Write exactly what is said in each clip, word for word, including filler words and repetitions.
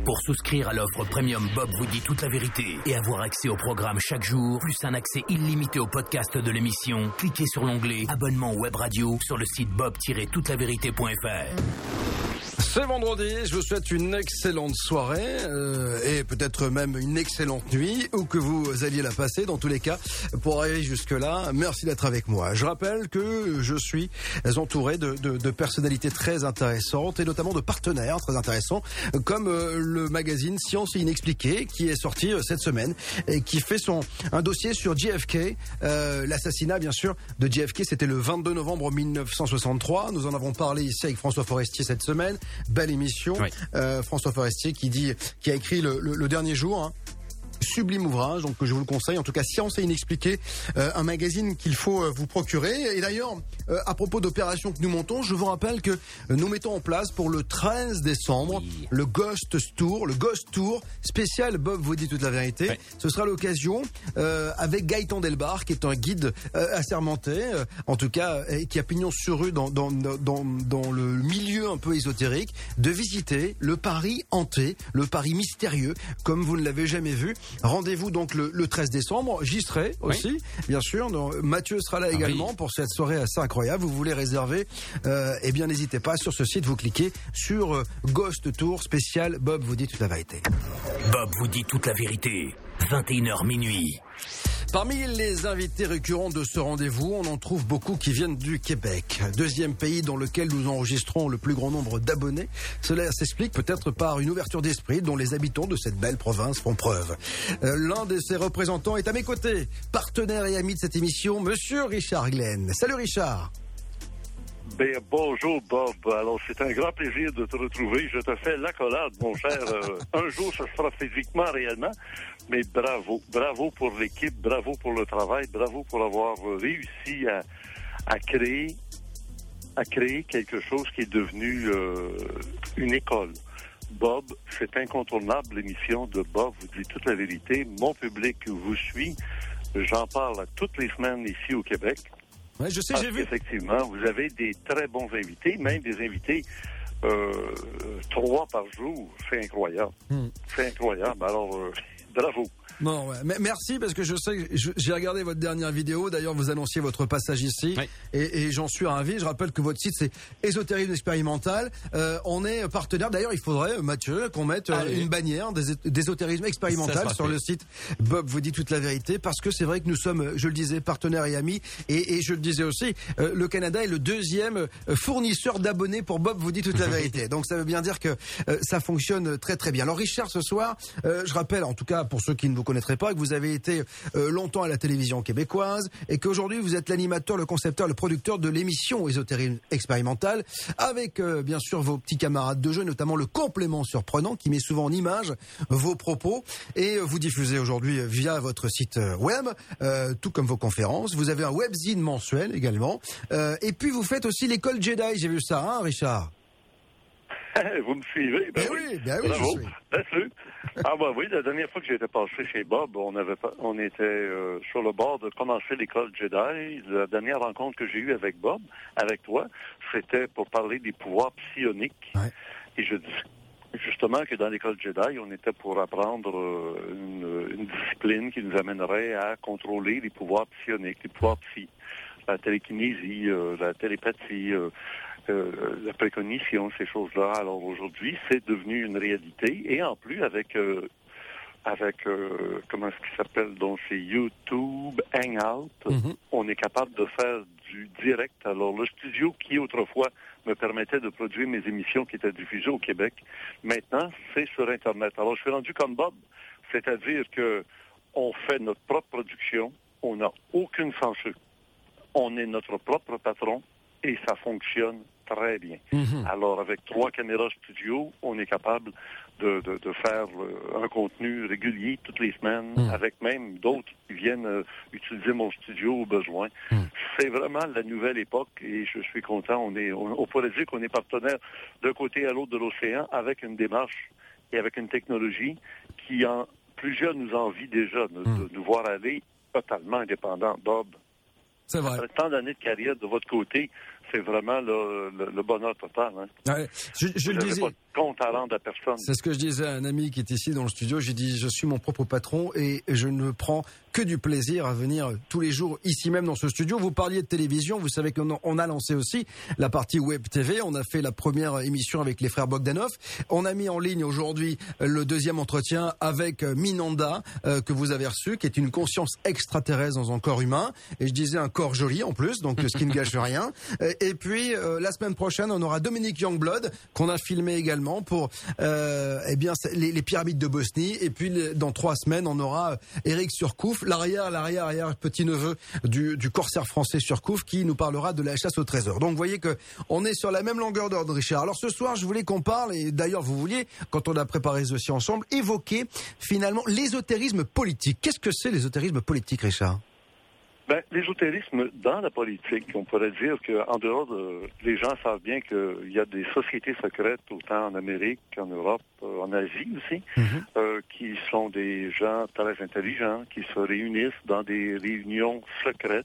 Pour souscrire à l'offre Premium, Bob vous dit toute la vérité et avoir accès au programme chaque jour, plus un accès illimité au podcast de l'émission, cliquez sur l'onglet Abonnement Web Radio sur le site bob tiret toute la vérité point f r. C'est vendredi, je vous souhaite une excellente soirée euh, et peut-être même une excellente nuit, où que vous alliez la passer. Dans tous les cas, pour arriver jusque-là, merci d'être avec moi. Je rappelle que je suis entouré de, de, de personnalités très intéressantes et notamment de partenaires très intéressants, comme euh, le magazine Science et Inexpliqué, qui est sorti euh, cette semaine et qui fait son un dossier sur J F K, euh, l'assassinat bien sûr de J F K. C'était le vingt-deux novembre mille neuf cent soixante-trois. Nous en avons parlé ici avec François Forestier cette semaine. Belle émission. Oui. Euh, François Forestier qui dit, qui a écrit le, le, le dernier jour. Hein. Sublime ouvrage, donc je vous le conseille. En tout cas, Science et Inexpliqué, euh, un magazine qu'il faut euh, vous procurer. Et d'ailleurs, euh, à propos d'opérations que nous montons, je vous rappelle que euh, nous mettons en place pour le treize décembre oui. le Ghost Tour, le Ghost Tour spécial. Bob vous dit toute la vérité. Oui. Ce sera l'occasion euh, avec Gaëtan Delbar, qui est un guide euh, assermenté, euh, en tout cas, euh, qui a pignon sur rue dans, dans dans dans le milieu un peu ésotérique, de visiter le Paris hanté, le Paris mystérieux, comme vous ne l'avez jamais vu. Rendez-vous donc le, le treize décembre. J'y serai aussi, oui. bien sûr. Donc, Mathieu sera là ah également oui. pour cette soirée assez incroyable. Vous voulez réserver, euh, eh bien n'hésitez pas. Sur ce site, vous cliquez sur euh, Ghost Tour spécial. Bob vous dit toute la vérité. Bob vous dit toute la vérité. vingt et une heures minuit. Parmi les invités récurrents de ce rendez-vous, on en trouve beaucoup qui viennent du Québec, deuxième pays dans lequel nous enregistrons le plus grand nombre d'abonnés. Cela s'explique peut-être par une ouverture d'esprit dont les habitants de cette belle province font preuve. Euh, l'un de ses représentants est à mes côtés, partenaire et ami de cette émission, Monsieur Richard Glenn. Salut Richard. Bien, bonjour Bob. Alors, c'est un grand plaisir de te retrouver. Je te fais l'accolade, mon cher. Euh, un jour, ça se fera physiquement, réellement. Mais bravo. Bravo pour l'équipe, bravo pour le travail, bravo pour avoir réussi à, à créer à créer quelque chose qui est devenu euh, une école. Bob, c'est incontournable, l'émission de Bob vous dit toute la vérité. Mon public vous suit. J'en parle toutes les semaines ici au Québec. Ouais, je sais, j'ai vu. Effectivement, vous avez des très bons invités, même des invités euh, trois par jour. C'est incroyable. Hmm. C'est incroyable. Alors, euh, bravo. Bon, ouais. Mais merci parce que je sais, je, j'ai regardé votre dernière vidéo. D'ailleurs, vous annonciez votre passage ici, oui. et, et j'en suis ravi. Je rappelle que votre site c'est Ésotérisme Expérimental. Euh, on est partenaire. D'ailleurs, il faudrait, Mathieu, qu'on mette euh, une bannière d'Ésotérisme Expérimental sur fait. le site. Bob vous dit toute la vérité parce que c'est vrai que nous sommes, je le disais, partenaires et amis. Et, et je le disais aussi, euh, le Canada est le deuxième fournisseur d'abonnés pour Bob vous dit toute la vérité. Donc ça veut bien dire que euh, ça fonctionne très très bien. Alors Richard, ce soir, euh, je rappelle, en tout cas pour ceux qui ne vous connaîtraient pas, que vous avez été euh, longtemps à la télévision québécoise et qu'aujourd'hui vous êtes l'animateur, le concepteur, le producteur de l'émission Ésotérisme Expérimental avec euh, bien sûr vos petits camarades de jeu, notamment le complément surprenant qui met souvent en image vos propos et euh, vous diffusez aujourd'hui via votre site web, euh, tout comme vos conférences. Vous avez un webzine mensuel également euh, et puis vous faites aussi l'école Jedi, j'ai vu ça, hein Richard? Vous me suivez? Ben, ben oui, oui, ben oui, bravo. je suis. Là-dessus. Ah ben oui, la dernière fois que j'étais passé chez Bob, on avait on était euh, sur le bord de commencer l'école Jedi. La dernière rencontre que j'ai eue avec Bob, avec toi, c'était pour parler des pouvoirs psioniques. Ouais. Et je dis justement que dans l'école Jedi, on était pour apprendre euh, une, une discipline qui nous amènerait à contrôler les pouvoirs psioniques, les pouvoirs psy, la télékinésie, euh, la télépathie, euh, Euh, la précognition, ces choses-là. Alors aujourd'hui, c'est devenu une réalité. Et en plus, avec euh, avec euh, comment est-ce qu'il s'appelle donc c'est YouTube Hangout, mm-hmm. on est capable de faire du direct. Alors le studio qui autrefois me permettait de produire mes émissions qui étaient diffusées au Québec, maintenant c'est sur Internet. Alors je suis rendu comme Bob, c'est-à-dire que on fait notre propre production, on n'a aucune censure, on est notre propre patron et ça fonctionne très bien. Mm-hmm. Alors, avec trois caméras studio, on est capable de, de, de faire euh, un contenu régulier toutes les semaines, mm. avec même d'autres qui viennent euh, utiliser mon studio au besoin. Mm. C'est vraiment la nouvelle époque et je suis content. On est, on, on pourrait dire qu'on est partenaire d'un côté à l'autre de l'océan avec une démarche et avec une technologie qui, en plusieurs nous envient déjà de, mm. de nous voir aller totalement indépendants. Bob, c'est vrai. Après tant d'années de carrière de votre côté, c'est vraiment le, le, le bonheur total. Hein. Ouais, je, je le disais. Pas de compte à rendre à personne. C'est ce que je disais à un ami qui est ici dans le studio. J'ai dit, je suis mon propre patron et je ne prends que du plaisir à venir tous les jours ici même dans ce studio. Vous parliez de télévision. Vous savez qu'on on a lancé aussi la partie web T V. On a fait la première émission avec les frères Bogdanov. On a mis en ligne aujourd'hui le deuxième entretien avec Minanda euh, que vous avez reçu, qui est une conscience extraterrestre dans un corps humain. Et je disais un corps joli en plus, donc ce qui ne gâche rien. Et puis euh, la semaine prochaine, on aura Dominique Youngblood qu'on a filmé également pour euh, eh bien les, les pyramides de Bosnie. Et puis dans trois semaines, on aura Éric Surcouf, l'arrière, l'arrière, arrière petit neveu du, du corsaire français Surcouf, qui nous parlera de la chasse au trésor. Donc vous voyez que on est sur la même longueur d'ordre, Richard. Alors ce soir, je voulais qu'on parle, et d'ailleurs vous vouliez, quand on a préparé ce dossier ensemble, évoquer finalement l'ésotérisme politique. Qu'est-ce que c'est l'ésotérisme politique, Richard? Ben, l'ésotérisme dans la politique, on pourrait dire qu'en dehors de... Les gens savent bien qu'il y a des sociétés secrètes, autant en Amérique qu'en Europe, euh, en Asie aussi, mm-hmm. euh, qui sont des gens très intelligents, qui se réunissent dans des réunions secrètes.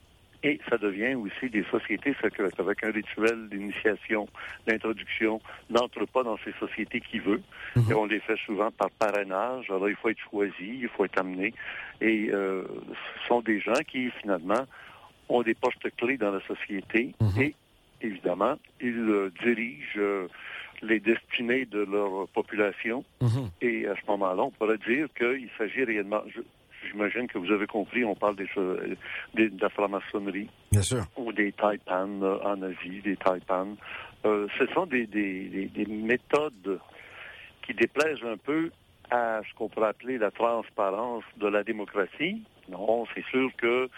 Et ça devient aussi des sociétés secrètes, avec un rituel d'initiation, d'introduction, n'entre pas dans ces sociétés qui veut. Mm-hmm. Et on les fait souvent par parrainage. Alors, il faut être choisi, il faut être amené. Et euh, ce sont des gens qui, finalement, ont des postes clés dans la société. Mm-hmm. Et, évidemment, ils euh, dirigent euh, les destinées de leur population. Mm-hmm. Et à ce moment-là, on pourrait dire qu'il s'agit réellement... Je, J'imagine que vous avez compris, on parle des, des, de la franc-maçonnerie. Bien sûr. Ou des taïpans euh, en Asie, des taïpans. Euh, ce sont des, des, des, des méthodes qui déplaisent un peu à ce qu'on pourrait appeler la transparence de la démocratie. Non, c'est sûr que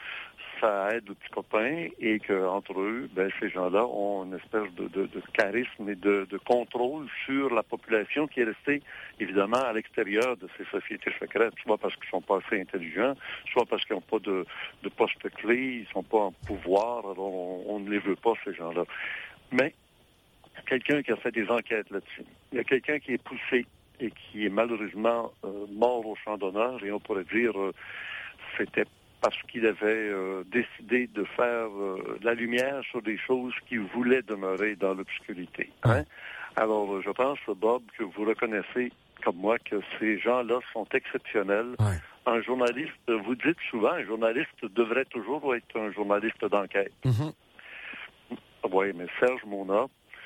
ça aide aux petits copains et qu'entre eux, ben, ces gens-là ont une espèce de, de, de charisme et de, de contrôle sur la population qui est restée, évidemment, à l'extérieur de ces sociétés secrètes, soit parce qu'ils sont pas assez intelligents, soit parce qu'ils n'ont pas de, de poste clé, ils sont pas en pouvoir, alors on, on ne les veut pas, ces gens-là. Mais il y a quelqu'un qui a fait des enquêtes là-dessus. Il y a quelqu'un qui est poussé et qui est malheureusement euh, mort au champ d'honneur, et on pourrait dire euh, c'était parce qu'il avait euh, décidé de faire euh, la lumière sur des choses qui voulaient demeurer dans l'obscurité. Hein? Alors, je pense, Bob, que vous reconnaissez, comme moi, que ces gens-là sont exceptionnels. Ouais. Un journaliste, vous dites souvent, un journaliste devrait toujours être un journaliste d'enquête. Mm-hmm. Oui, mais Serge Mona,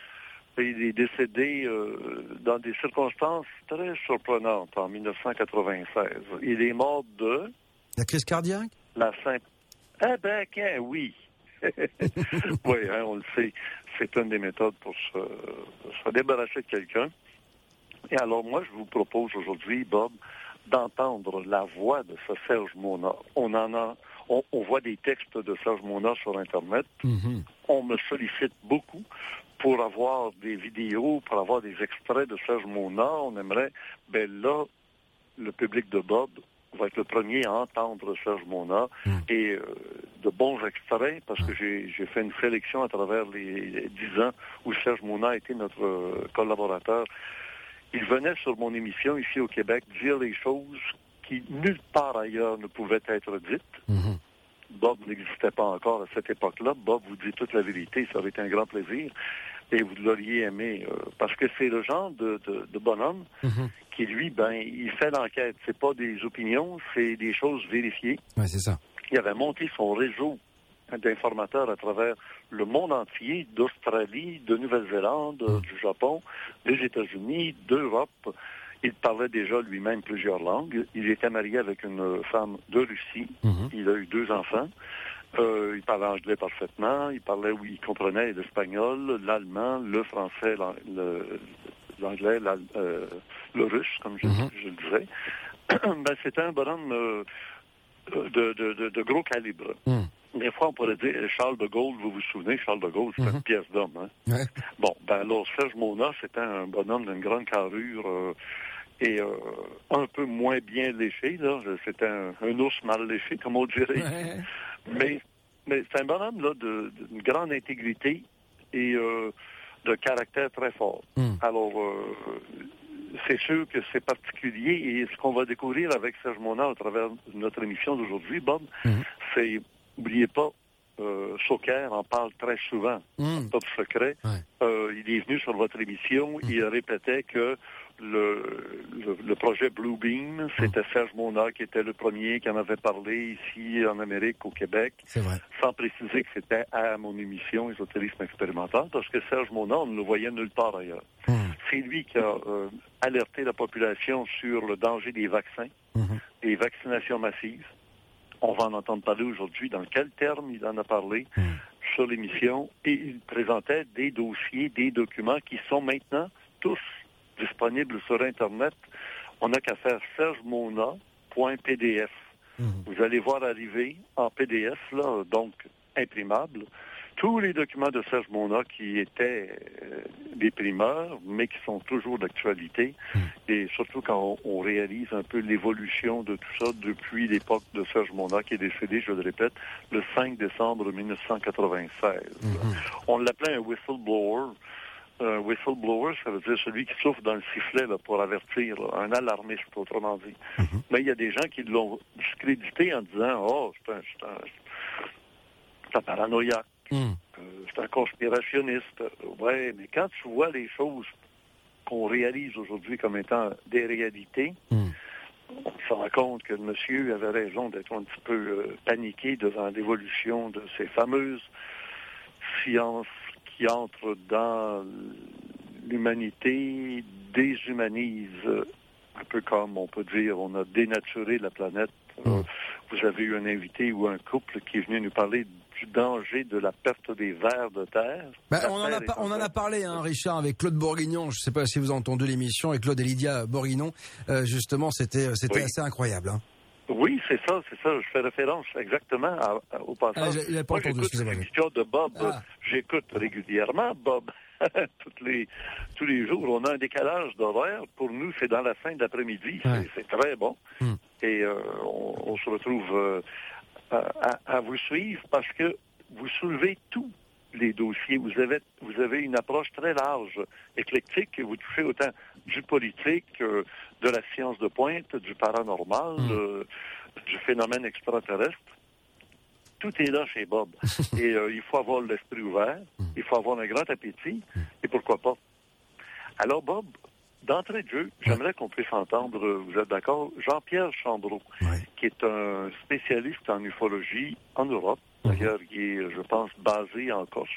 il est décédé euh, dans des circonstances très surprenantes en dix-neuf cent quatre-vingt-seize. Il est mort de... La crise cardiaque? La simple... Eh ben, qu'un, oui. Oui, hein, on le sait. C'est une des méthodes pour se, se débarrasser de quelqu'un. Et alors, moi, je vous propose aujourd'hui, Bob, d'entendre la voix de ce Serge Mona. On en a... On, on voit des textes de Serge Mona sur Internet. Mm-hmm. On me sollicite beaucoup pour avoir des vidéos, pour avoir des extraits de Serge Mona. On aimerait... Ben là, le public de Bob va être le premier à entendre Serge Mona mm. et euh, de bons extraits, parce que j'ai, j'ai fait une sélection à travers les dix ans où Serge Mona a été notre euh, collaborateur. Il venait sur mon émission ici au Québec dire les choses qui nulle part ailleurs ne pouvaient être dites. Mm-hmm. Bob n'existait pas encore à cette époque-là. Bob vous dit toute la vérité, ça aurait été un grand plaisir. Et vous l'auriez aimé, euh, parce que c'est le genre de, de, de bonhomme mm-hmm. qui, lui, ben, il fait l'enquête. C'est pas des opinions, c'est des choses vérifiées. Ouais, c'est ça. Il avait monté son réseau d'informateurs à travers le monde entier, d'Australie, de Nouvelle-Zélande, mm. du Japon, des États-Unis, d'Europe. Il parlait déjà lui-même plusieurs langues. Il était marié avec une femme de Russie. Mm-hmm. Il a eu deux enfants. Euh, il parlait anglais parfaitement. Il parlait, oui, il comprenait l'espagnol, l'allemand, le français, le, l'anglais, la, euh, le russe, comme je, mm-hmm. je le disais. Ben, c'était un bonhomme euh, de, de, de, de gros calibre. Mm. Des fois, on pourrait dire Charles de Gaulle, vous vous souvenez, Charles de Gaulle, c'était mm-hmm. une pièce d'homme. Hein? Ouais. Bon, ben alors, Serge Mona, c'était un bonhomme d'une grande carrure euh, et euh, un peu moins bien léché. Là. C'était un, un ours mal léché, comme on dirait. Ouais. Mais, mais c'est un bonhomme là, de, d'une grande intégrité et euh, de caractère très fort. Mm. Alors, euh, c'est sûr que c'est particulier et ce qu'on va découvrir avec Serge Mona à travers notre émission d'aujourd'hui, Bob, mm. c'est... N'oubliez pas, euh, Sauquer en parle très souvent, Mmh. Top Secret. Ouais. Euh, il est venu sur votre émission, mmh. il répétait que le, le, le projet Blue Beam, c'était mmh. Serge Mona qui était le premier qui en avait parlé ici en Amérique, au Québec. C'est vrai. Sans préciser que c'était à mon émission Ésotérisme expérimental, parce que Serge Mona, on ne le voyait nulle part ailleurs. Mmh. C'est lui qui a euh, alerté la population sur le danger des vaccins, mmh. des vaccinations massives. On va en entendre parler aujourd'hui dans quel terme il en a parlé mmh. sur l'émission. Et il présentait des dossiers, des documents qui sont maintenant tous disponibles sur Internet. On n'a qu'à faire serge mona point p d f. Mmh. Vous allez voir arriver en P D F, là, donc imprimable, tous les documents de Serge Mona qui étaient euh, des primeurs, mais qui sont toujours d'actualité. Mmh. Et surtout quand on, on réalise un peu l'évolution de tout ça depuis l'époque de Serge Mona, qui est décédé, je le répète, le cinq décembre mille neuf cent quatre-vingt-seize. Mmh. On l'appelait un whistleblower. Un whistleblower, ça veut dire celui qui souffle dans le sifflet là, pour avertir, là, un alarmiste, autrement dit. Mm-hmm. Mais il y a des gens qui l'ont discrédité en disant « Oh, c'est un, c'est un, c'est un paranoïaque, mm. euh, c'est un conspirationniste. » Ouais, mais quand tu vois les choses qu'on réalise aujourd'hui comme étant des réalités, mm. on se rend compte que le monsieur avait raison d'être un petit peu euh, paniqué devant l'évolution de ces fameuses sciences qui entre dans l'humanité, déshumanise, un peu comme on peut dire, on a dénaturé la planète. Mmh. Vous avez eu un invité ou un couple qui est venu nous parler du danger de la perte des vers de terre. Ben, on, en a, pa- on en a parlé, hein, Richard, avec Claude Bourguignon. Je ne sais pas si vous avez entendu l'émission, avec Claude et Lydia Bourguignon. Euh, justement, c'était, c'était oui. assez incroyable. Hein. Oui, c'est ça, c'est ça. Je fais référence exactement à, à, au passage. Ah, j'ai, pas Moi, entendu, j'écoute l'émission de Bob. Ah. J'écoute régulièrement Bob. Toutes les, tous les jours, on a un décalage d'horaire. Pour nous, c'est dans la fin de l'après-midi. Ouais. C'est, c'est très bon. Mm. Et euh, on, on se retrouve euh, à, à vous suivre parce que vous soulevez tout. Les dossiers. Vous avez, vous avez une approche très large, éclectique, et vous touchez autant du politique, euh, de la science de pointe, du paranormal, mmh. euh, du phénomène extraterrestre. Tout est là chez Bob. Et euh, il faut avoir l'esprit ouvert, mmh. il faut avoir un grand appétit, mmh. et pourquoi pas. Alors Bob, d'entrée de jeu, j'aimerais qu'on puisse entendre, vous êtes d'accord, Jean-Pierre Chambreau, ouais. qui est un spécialiste en ufologie en Europe, d'ailleurs, qui est, je pense, basé en Corse.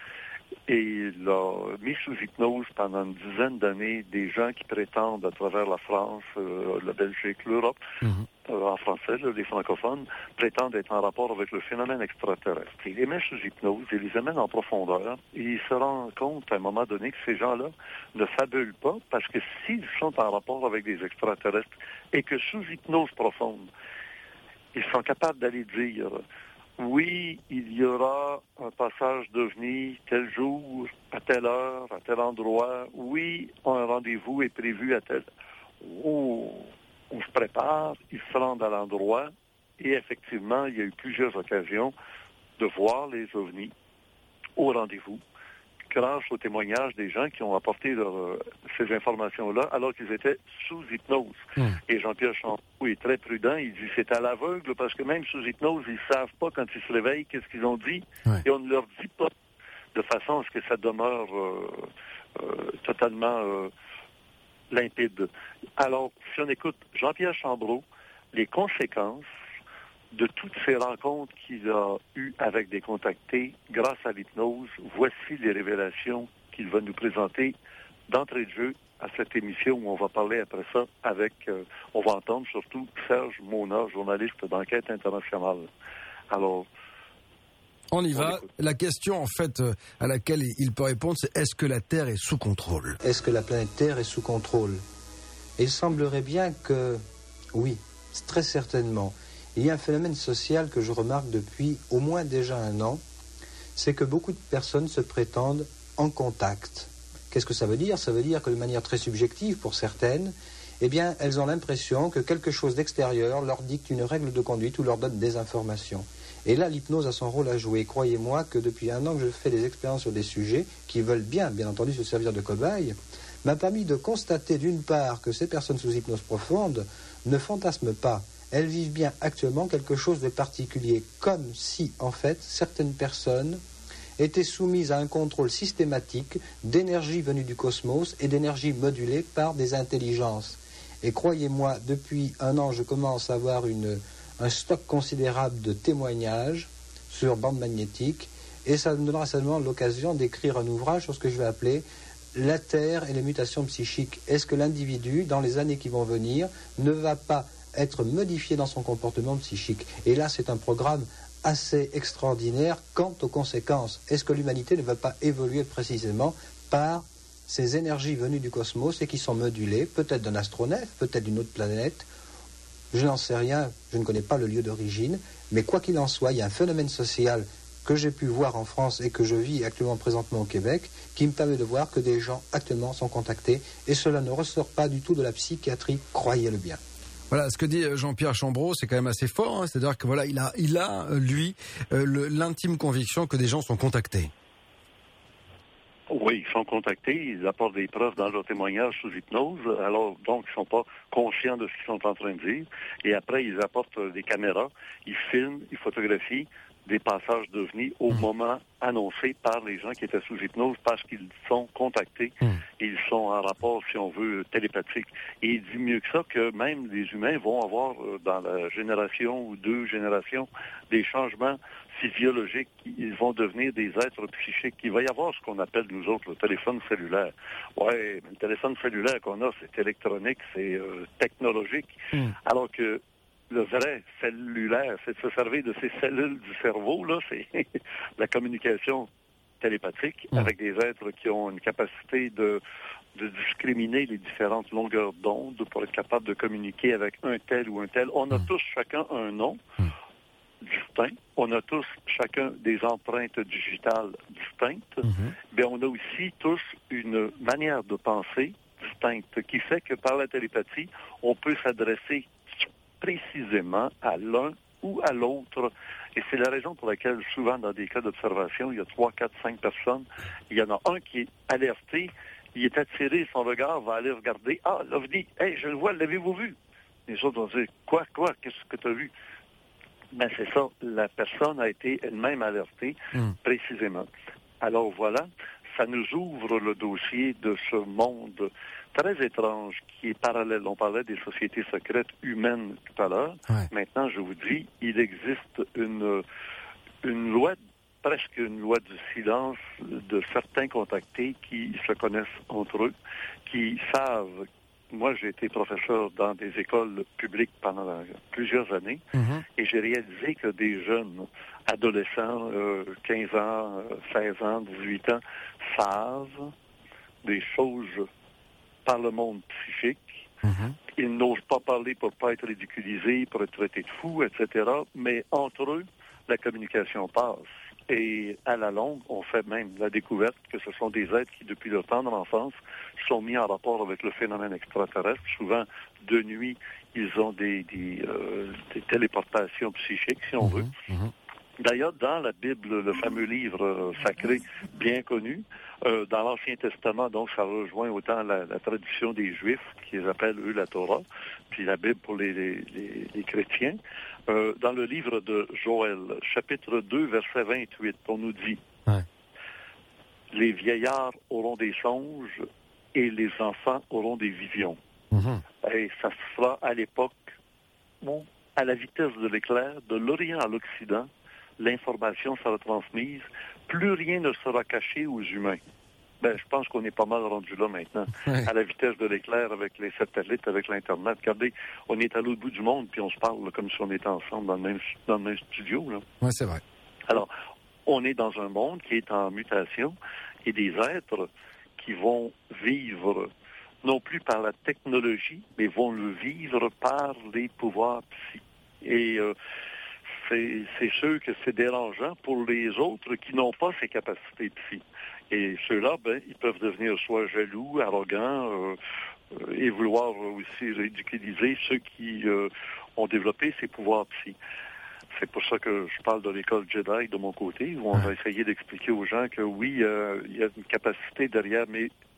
Et il a mis sous hypnose pendant une dizaine d'années des gens qui prétendent à travers la France, euh, la Belgique, l'Europe, mm-hmm. euh, en français, là, les francophones, prétendent être en rapport avec le phénomène extraterrestre. Il les met sous hypnose, il les amène en profondeur, et il se rend compte à un moment donné que ces gens-là ne fabulent pas, parce que s'ils sont en rapport avec des extraterrestres, et que sous hypnose profonde, ils sont capables d'aller dire... Oui, il y aura un passage d'OVNI tel jour, à telle heure, à tel endroit. Oui, un rendez-vous est prévu à tel... Oh, on se prépare, ils se rendent à l'endroit et effectivement, il y a eu plusieurs occasions de voir les OVNI au rendez-vous grâce au témoignage des gens qui ont apporté leur, euh, ces informations-là alors qu'ils étaient sous hypnose. Mmh. Et Jean-Pierre Chambreau est très prudent. Il dit c'est à l'aveugle parce que même sous hypnose, ils ne savent pas quand ils se réveillent qu'est-ce qu'ils ont dit. Ouais. Et on ne leur dit pas de façon à ce que ça demeure euh, euh, totalement euh, limpide. Alors, si on écoute Jean-Pierre Chambreau, les conséquences de toutes ces rencontres qu'il a eues avec des contactés grâce à l'hypnose, voici les révélations qu'il va nous présenter d'entrée de jeu à cette émission où on va parler après ça avec, euh, on va entendre surtout Serge Mona, journaliste d'enquête internationale. Alors, on y va. La question, en fait, à laquelle il peut répondre, c'est est-ce que la Terre est sous contrôle ? Est-ce que la planète Terre est sous contrôle ? Et il semblerait bien que, oui, très certainement. Il y a un phénomène social que je remarque depuis au moins déjà un an, c'est que beaucoup de personnes se prétendent en contact. Qu'est-ce que ça veut dire ? Ça veut dire que de manière très subjective pour certaines, eh bien, elles ont l'impression que quelque chose d'extérieur leur dicte une règle de conduite ou leur donne des informations. Et là, l'hypnose a son rôle à jouer. Croyez-moi que depuis un an que je fais des expériences sur des sujets qui veulent bien, bien entendu, se servir de cobaye, m'a permis de constater d'une part que ces personnes sous hypnose profonde ne fantasment pas. elles vivent bien actuellement quelque chose de particulier, comme si, en fait, certaines personnes étaient soumises à un contrôle systématique d'énergie venue du cosmos et d'énergie modulée par des intelligences. Et croyez-moi, depuis un an, je commence à avoir une, un stock considérable de témoignages sur bande magnétique, et ça me donnera certainement l'occasion d'écrire un ouvrage sur ce que je vais appeler la Terre et les mutations psychiques. Est-ce que l'individu, dans les années qui vont venir, ne va pas être modifié dans son comportement psychique? Et là, c'est un programme assez extraordinaire quant aux conséquences. Est-ce que l'humanité ne va pas évoluer précisément par ces énergies venues du cosmos et qui sont modulées, peut-être d'un astronef, peut-être d'une autre planète? Je n'en sais rien, je ne connais pas le lieu d'origine, mais quoi qu'il en soit, il y a un phénomène social que j'ai pu voir en France et que je vis actuellement présentement au Québec, qui me permet de voir que des gens actuellement sont contactés, et cela ne ressort pas du tout de la psychiatrie, croyez-le bien. Voilà, ce que dit Jean-Pierre Chambreau, c'est quand même assez fort, hein, c'est-à-dire que voilà, il a, il a lui, euh, le, l'intime conviction que des gens sont contactés. Oui, ils sont contactés, ils apportent des preuves dans leur témoignage sous hypnose, alors donc ils ne sont pas conscients de ce qu'ils sont en train de dire, et après ils apportent des caméras, ils filment, ils photographient des passages d'ovnis au mmh. moment annoncé par les gens qui étaient sous hypnose parce qu'ils sont contactés, mmh. et ils sont en rapport, si on veut, télépathique. Et il dit mieux que ça que même les humains vont avoir, dans la génération ou deux générations, des changements physiologiques, ils vont devenir des êtres psychiques. Il va y avoir ce qu'on appelle, nous autres, le téléphone cellulaire. Ouais, le téléphone cellulaire qu'on a, c'est électronique, c'est euh, technologique, mmh. alors que le vrai cellulaire, c'est de se servir de ces cellules du cerveau, là, c'est la communication télépathique mmh. avec des êtres qui ont une capacité de, de discriminer les différentes longueurs d'onde pour être capable de communiquer avec un tel ou un tel. On a mmh. tous chacun un nom mmh. distinct. On a tous chacun des empreintes digitales distinctes. Mmh. Bien, on a aussi tous une manière de penser distincte qui fait que par la télépathie, on peut s'adresser précisément à l'un ou à l'autre. Et c'est la raison pour laquelle, souvent, dans des cas d'observation, il y a trois, quatre, cinq personnes, il y en a un qui est alerté, il est attiré, son regard va aller regarder, ah, l'OVNI, hey, je le vois, l'avez-vous vu? Les autres vont dire, quoi, quoi, qu'est-ce que tu as vu? Ben, c'est ça, la personne a été elle-même alertée, mmh. précisément. Alors voilà, ça nous ouvre le dossier de ce monde très étrange qui est parallèle. On parlait des sociétés secrètes humaines tout à l'heure. Ouais. Maintenant, je vous dis, il existe une, une loi, presque une loi du silence de certains contactés qui se connaissent entre eux, qui savent. Moi, j'ai été professeur dans des écoles publiques pendant plusieurs années, mm-hmm. et j'ai réalisé que des jeunes adolescents, euh, quinze ans, seize ans, dix-huit ans, savent des choses par le monde psychique. Mm-hmm. Ils n'osent pas parler pour pas être ridiculisés, pour être traités de fous, et cetera. Mais entre eux, la communication passe. Et à la longue, on fait même la découverte que ce sont des êtres qui, depuis leur tendre enfance, sont mis en rapport avec le phénomène extraterrestre. Souvent, de nuit, ils ont des, des, euh, des téléportations psychiques, si on mm-hmm. veut. Mm-hmm. D'ailleurs, dans la Bible, le fameux livre euh, sacré bien connu, euh, dans l'Ancien Testament, donc ça rejoint autant la, la tradition des Juifs, qu'ils appellent eux la Torah, puis la Bible pour les, les, les, les chrétiens. Euh, dans le livre de Joël, chapitre deux, verset vingt-huit, on nous dit ouais. « Les vieillards auront des songes et les enfants auront des visions. Mm-hmm. » Et ça se fera à l'époque où, à la vitesse de l'éclair, de l'Orient à l'Occident, l'information sera transmise, plus rien ne sera caché aux humains. Ben, je pense qu'on est pas mal rendu là maintenant, oui. à la vitesse de l'éclair, avec les satellites, avec l'Internet. Regardez, on est à l'autre bout du monde, puis on se parle là, comme si on était ensemble dans le même, dans le même studio. Oui, c'est vrai. Alors, on est dans un monde qui est en mutation, et des êtres qui vont vivre, non plus par la technologie, mais vont le vivre par les pouvoirs psy. Et euh, c'est, c'est sûr que c'est dérangeant pour les autres qui n'ont pas ces capacités psy. Et ceux-là, ben, ils peuvent devenir soit jaloux, arrogants, euh, euh, et vouloir aussi ridiculiser ceux qui euh, ont développé ces pouvoirs psy. C'est pour ça que je parle de l'école Jedi de mon côté, où on a essayé d'expliquer aux gens que oui, euh, il y a une capacité derrière, mais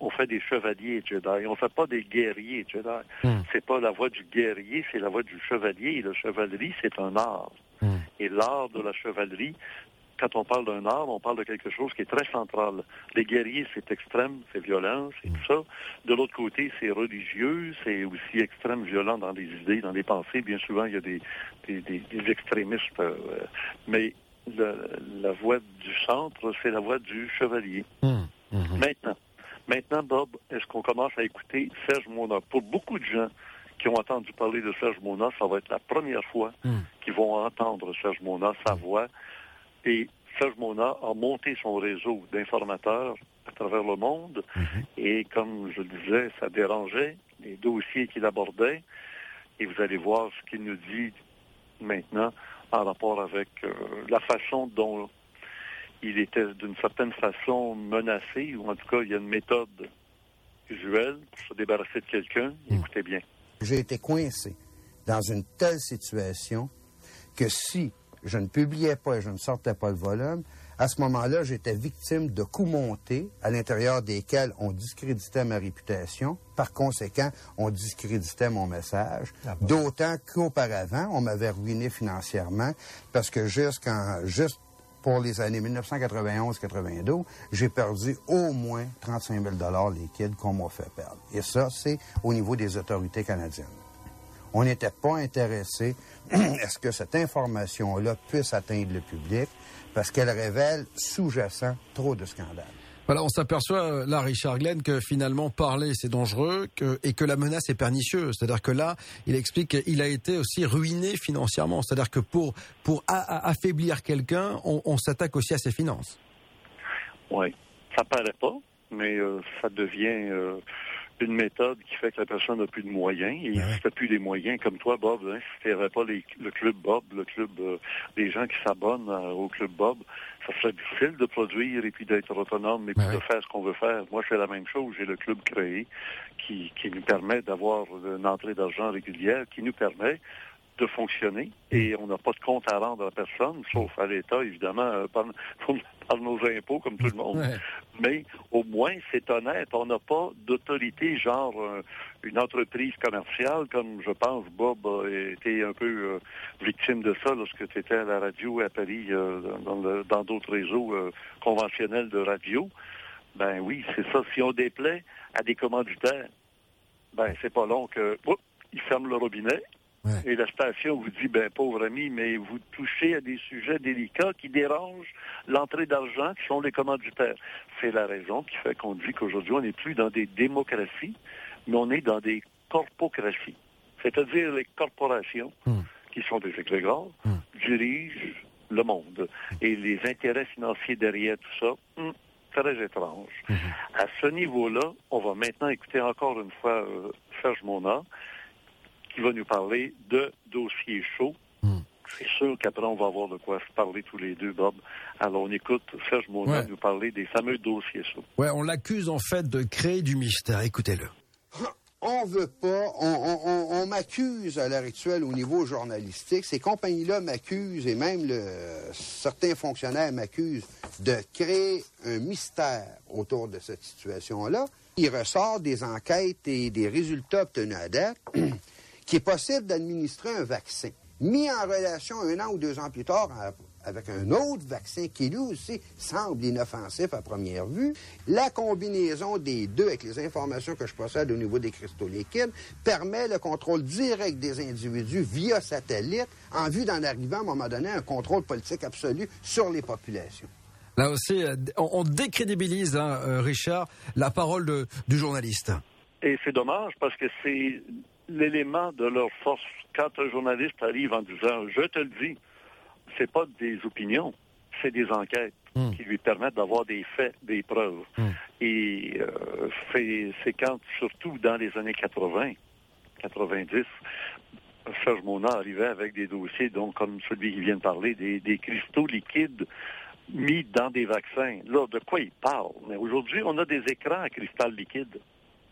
on fait des chevaliers Jedi. On fait pas des guerriers Jedi. Mm. C'est pas la voie du guerrier, c'est la voie du chevalier. Et la chevalerie, c'est un art. Mm. Et l'art de la chevalerie, quand on parle d'un art, on parle de quelque chose qui est très central. Les guerriers, c'est extrême, c'est violent, c'est mm. tout ça. De l'autre côté, c'est religieux, c'est aussi extrême, violent dans les idées, dans les pensées. Bien souvent, il y a des, des, des, des extrémistes. Euh, mais le, la voie du centre, c'est la voie du chevalier. Mm. Mm-hmm. Maintenant, maintenant, Bob, est-ce qu'on commence à écouter Serge Mona? Pour beaucoup de gens qui ont entendu parler de Serge Mona, ça va être la première fois mm. qu'ils vont entendre Serge Mona, sa voix. Et Serge Mona a monté son réseau d'informateurs à travers le monde. Mm-hmm. Et comme je le disais, ça dérangeait les dossiers qu'il abordait. Et vous allez voir ce qu'il nous dit maintenant en rapport avec euh, la façon dont il était d'une certaine façon menacé, ou en tout cas, il y a une méthode usuelle pour se débarrasser de quelqu'un. Mm. Écoutez bien. J'ai été coincé dans une telle situation que si je ne publiais pas et je ne sortais pas le volume, à ce moment-là, j'étais victime de coups montés à l'intérieur desquels on discréditait ma réputation. Par conséquent, on discréditait mon message. Ah bon. D'autant qu'auparavant, on m'avait ruiné financièrement parce que jusqu'en, juste pour les années dix-neuf cent quatre-vingt-onze quatre-vingt-douze, j'ai perdu au moins trente-cinq mille dollars liquides qu'on m'a fait perdre. Et ça, c'est au niveau des autorités canadiennes. On n'était pas intéressé à ce que cette information-là puisse atteindre le public parce qu'elle révèle sous-jacent trop de scandales. Voilà, on s'aperçoit là, Richard Glenn, que finalement parler c'est dangereux que, et que la menace est pernicieuse. C'est-à-dire que là, il explique qu'il a été aussi ruiné financièrement. C'est-à-dire que pour pour a, a, affaiblir quelqu'un, on, on s'attaque aussi à ses finances. Oui, ça paraît pas, mais euh, ça devient euh, une méthode qui fait que la personne n'a plus de moyens. Et ouais. Si tu n'as plus les moyens, comme toi, Bob, hein, si tu n'avais pas les, le club Bob, le club euh, des gens qui s'abonnent euh, au club Bob, ça serait difficile de produire et puis d'être autonome et puis ouais. de faire ce qu'on veut faire. Moi, je fais la même chose. J'ai le club créé qui, qui nous permet d'avoir une entrée d'argent régulière, qui nous permet de fonctionner et on n'a pas de compte à rendre à personne, sauf à l'État, évidemment, euh, par, par nos impôts, comme tout le monde. Ouais. Mais au moins, c'est honnête. On n'a pas d'autorité, genre euh, une entreprise commerciale, comme je pense Bob a été un peu euh, victime de ça lorsque tu étais à la radio à Paris, euh, dans, le, dans d'autres réseaux euh, conventionnels de radio. Ben oui, c'est ça. Si on déplaît à des commanditaires, ben c'est pas long que oups, ils ferment le robinet. Ouais. Et la station vous dit, ben pauvre ami, mais vous touchez à des sujets délicats qui dérangent l'entrée d'argent qui sont les commanditaires. C'est la raison qui fait qu'on dit qu'aujourd'hui, on n'est plus dans des démocraties, mais on est dans des corpocraties. C'est-à-dire les corporations, mmh. qui sont des égrégores, mmh. dirigent le monde. Et les intérêts financiers derrière tout ça, mmh, très étrange. Mmh. À ce niveau-là, on va maintenant écouter encore une fois euh, Serge Mona, qui va nous parler de dossiers chauds. Mm. C'est sûr qu'après, on va avoir de quoi se parler tous les deux, Bob. Alors, on écoute Serge Mona ouais. nous parler des fameux dossiers chauds. Ouais, on l'accuse, en fait, de créer du mystère. Écoutez-le. On veut pas, on, on, on, on m'accuse à l'heure actuelle au niveau journalistique. Ces compagnies-là m'accusent, et même le, certains fonctionnaires m'accusent de créer un mystère autour de cette situation-là. Il ressort des enquêtes et des résultats obtenus à date qu'il est possible d'administrer un vaccin, mis en relation un an ou deux ans plus tard avec un autre vaccin qui lui aussi semble inoffensif à première vue. La combinaison des deux avec les informations que je possède au niveau des cristaux liquides permet le contrôle direct des individus via satellite en vue d'en arriver à un moment donné à un contrôle politique absolu sur les populations. Là aussi, on décrédibilise, hein, Richard, la parole de, du journaliste. Et c'est dommage parce que c'est l'élément de leur force. Quand un journaliste arrive en disant « je te le dis », c'est pas des opinions, c'est des enquêtes mmh. qui lui permettent d'avoir des faits, des preuves. Mmh. Et euh, c'est, c'est quand, surtout dans les années quatre-vingts, quatre-vingt-dix, Serge Mona arrivait avec des dossiers, donc comme celui qui vient de parler, des, des cristaux liquides mis dans des vaccins. Là, de quoi il parle? Mais aujourd'hui, on a des écrans à cristal liquide.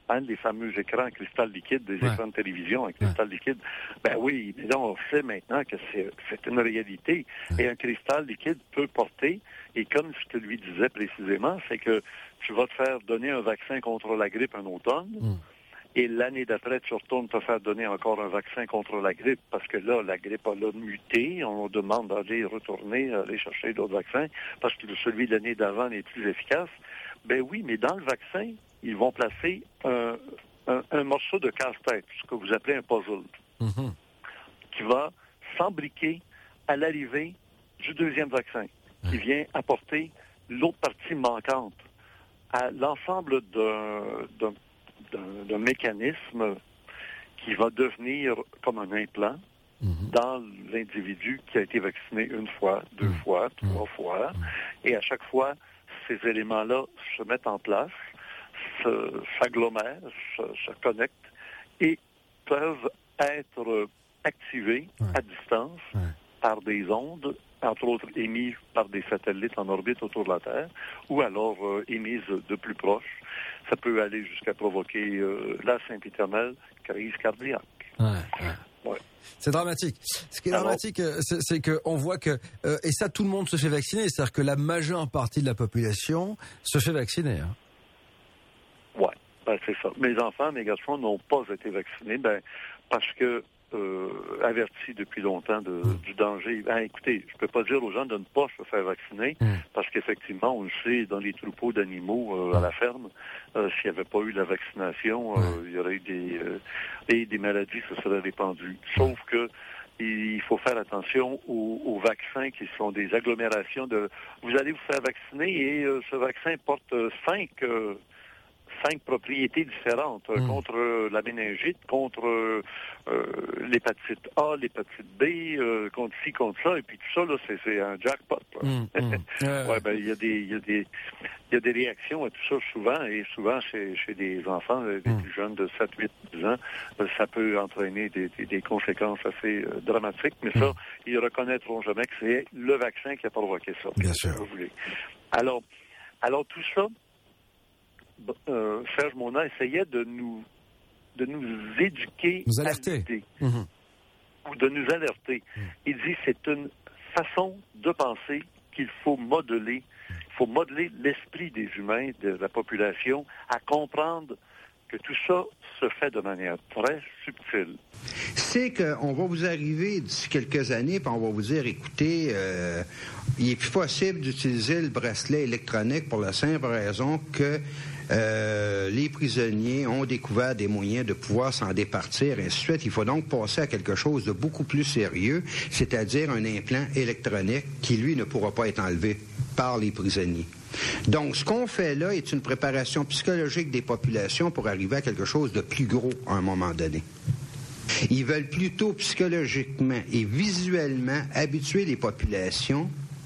hein, les fameux écrans à cristal liquide, des ouais. écrans de télévision à cristal ouais. liquide. Ben oui, mais là, on sait maintenant que c'est, c'est une réalité. Ouais. Et un cristal liquide peut porter, et comme je te lui disais précisément, c'est que tu vas te faire donner un vaccin contre la grippe un automne, mm. et l'année d'après, tu retournes te faire donner encore un vaccin contre la grippe, parce que là, la grippe a là muté, on demande d'aller retourner, aller chercher d'autres vaccins, parce que celui de l'année d'avant n'est plus efficace. Ben oui, mais dans le vaccin, ils vont placer un, un, un morceau de casse-tête, ce que vous appelez un puzzle, mm-hmm. qui va s'embriquer à l'arrivée du deuxième vaccin, qui vient apporter l'autre partie manquante à l'ensemble d'un, d'un, d'un, d'un mécanisme qui va devenir comme un implant mm-hmm. dans l'individu qui a été vacciné une fois, deux mm-hmm. fois, trois mm-hmm. fois, et à chaque fois, ces éléments-là se mettent en place, se, s'agglomèrent, se, se connectent et peuvent être activés ouais. à distance ouais. par des ondes, entre autres émises par des satellites en orbite autour de la Terre, ou alors euh, émises de plus proche. Ça peut aller jusqu'à provoquer euh, la sempiternelle crise cardiaque. Ouais, ouais. Ouais. C'est dramatique. Ce qui est Alors, dramatique, c'est, c'est qu'on voit que, euh, et ça tout le monde se fait vacciner, c'est-à-dire que la majeure partie de la population se fait vacciner. Hein. Ouais, ben c'est ça. Mes enfants, mes garçons n'ont pas été vaccinés, ben parce que euh, avertis depuis longtemps de, mmh. du danger. Ben écoutez, je peux pas dire aux gens de ne pas se faire vacciner, mmh. parce qu'effectivement, on le sait, dans les troupeaux d'animaux euh, mmh. à la ferme, euh, s'il n'y avait pas eu la vaccination, euh, mmh. il y aurait eu des euh, et des maladies se seraient répandues. Sauf que il faut faire attention aux, aux vaccins qui sont des agglomérations de. Vous allez vous faire vacciner et euh, ce vaccin porte euh, cinq. Euh, cinq propriétés différentes mmh. contre euh, la méningite, contre euh, euh, l'hépatite A, l'hépatite B, euh, contre ci, contre ça, et puis tout ça, là, c'est, c'est un jackpot. Mmh. Mmh. ouais, ben, il y a des, il y a des, il y a des réactions à tout ça souvent, et souvent chez, chez des enfants, des mmh. plus jeunes de sept, huit, dix ans, ça peut entraîner des, des, des conséquences assez euh, dramatiques, mais mmh. ça, ils reconnaîtront jamais que c'est le vaccin qui a provoqué ça. Bien sûr. Vous voulez. Alors, alors tout ça, Euh, Serge Monod essayait de nous de nous éduquer, nous alerter, mmh. ou de nous alerter. Mmh. Il dit c'est une façon de penser qu'il faut modeler. Il faut modeler l'esprit des humains, de la population, à comprendre que tout ça se fait de manière très subtile. C'est qu'on va vous arriver d'ici quelques années, puis on va vous dire, écoutez, euh, il est plus possible d'utiliser le bracelet électronique pour la simple raison que euh, les prisonniers ont découvert des moyens de pouvoir s'en départir, et ainsi de suite. Il faut donc passer à quelque chose de beaucoup plus sérieux, c'est-à-dire un implant électronique qui, lui, ne pourra pas être enlevé par les prisonniers. Donc, ce qu'on fait là est une préparation psychologique des populations pour arriver à quelque chose de plus gros à un moment donné. Ils veulent plutôt psychologiquement et visuellement habituer les populations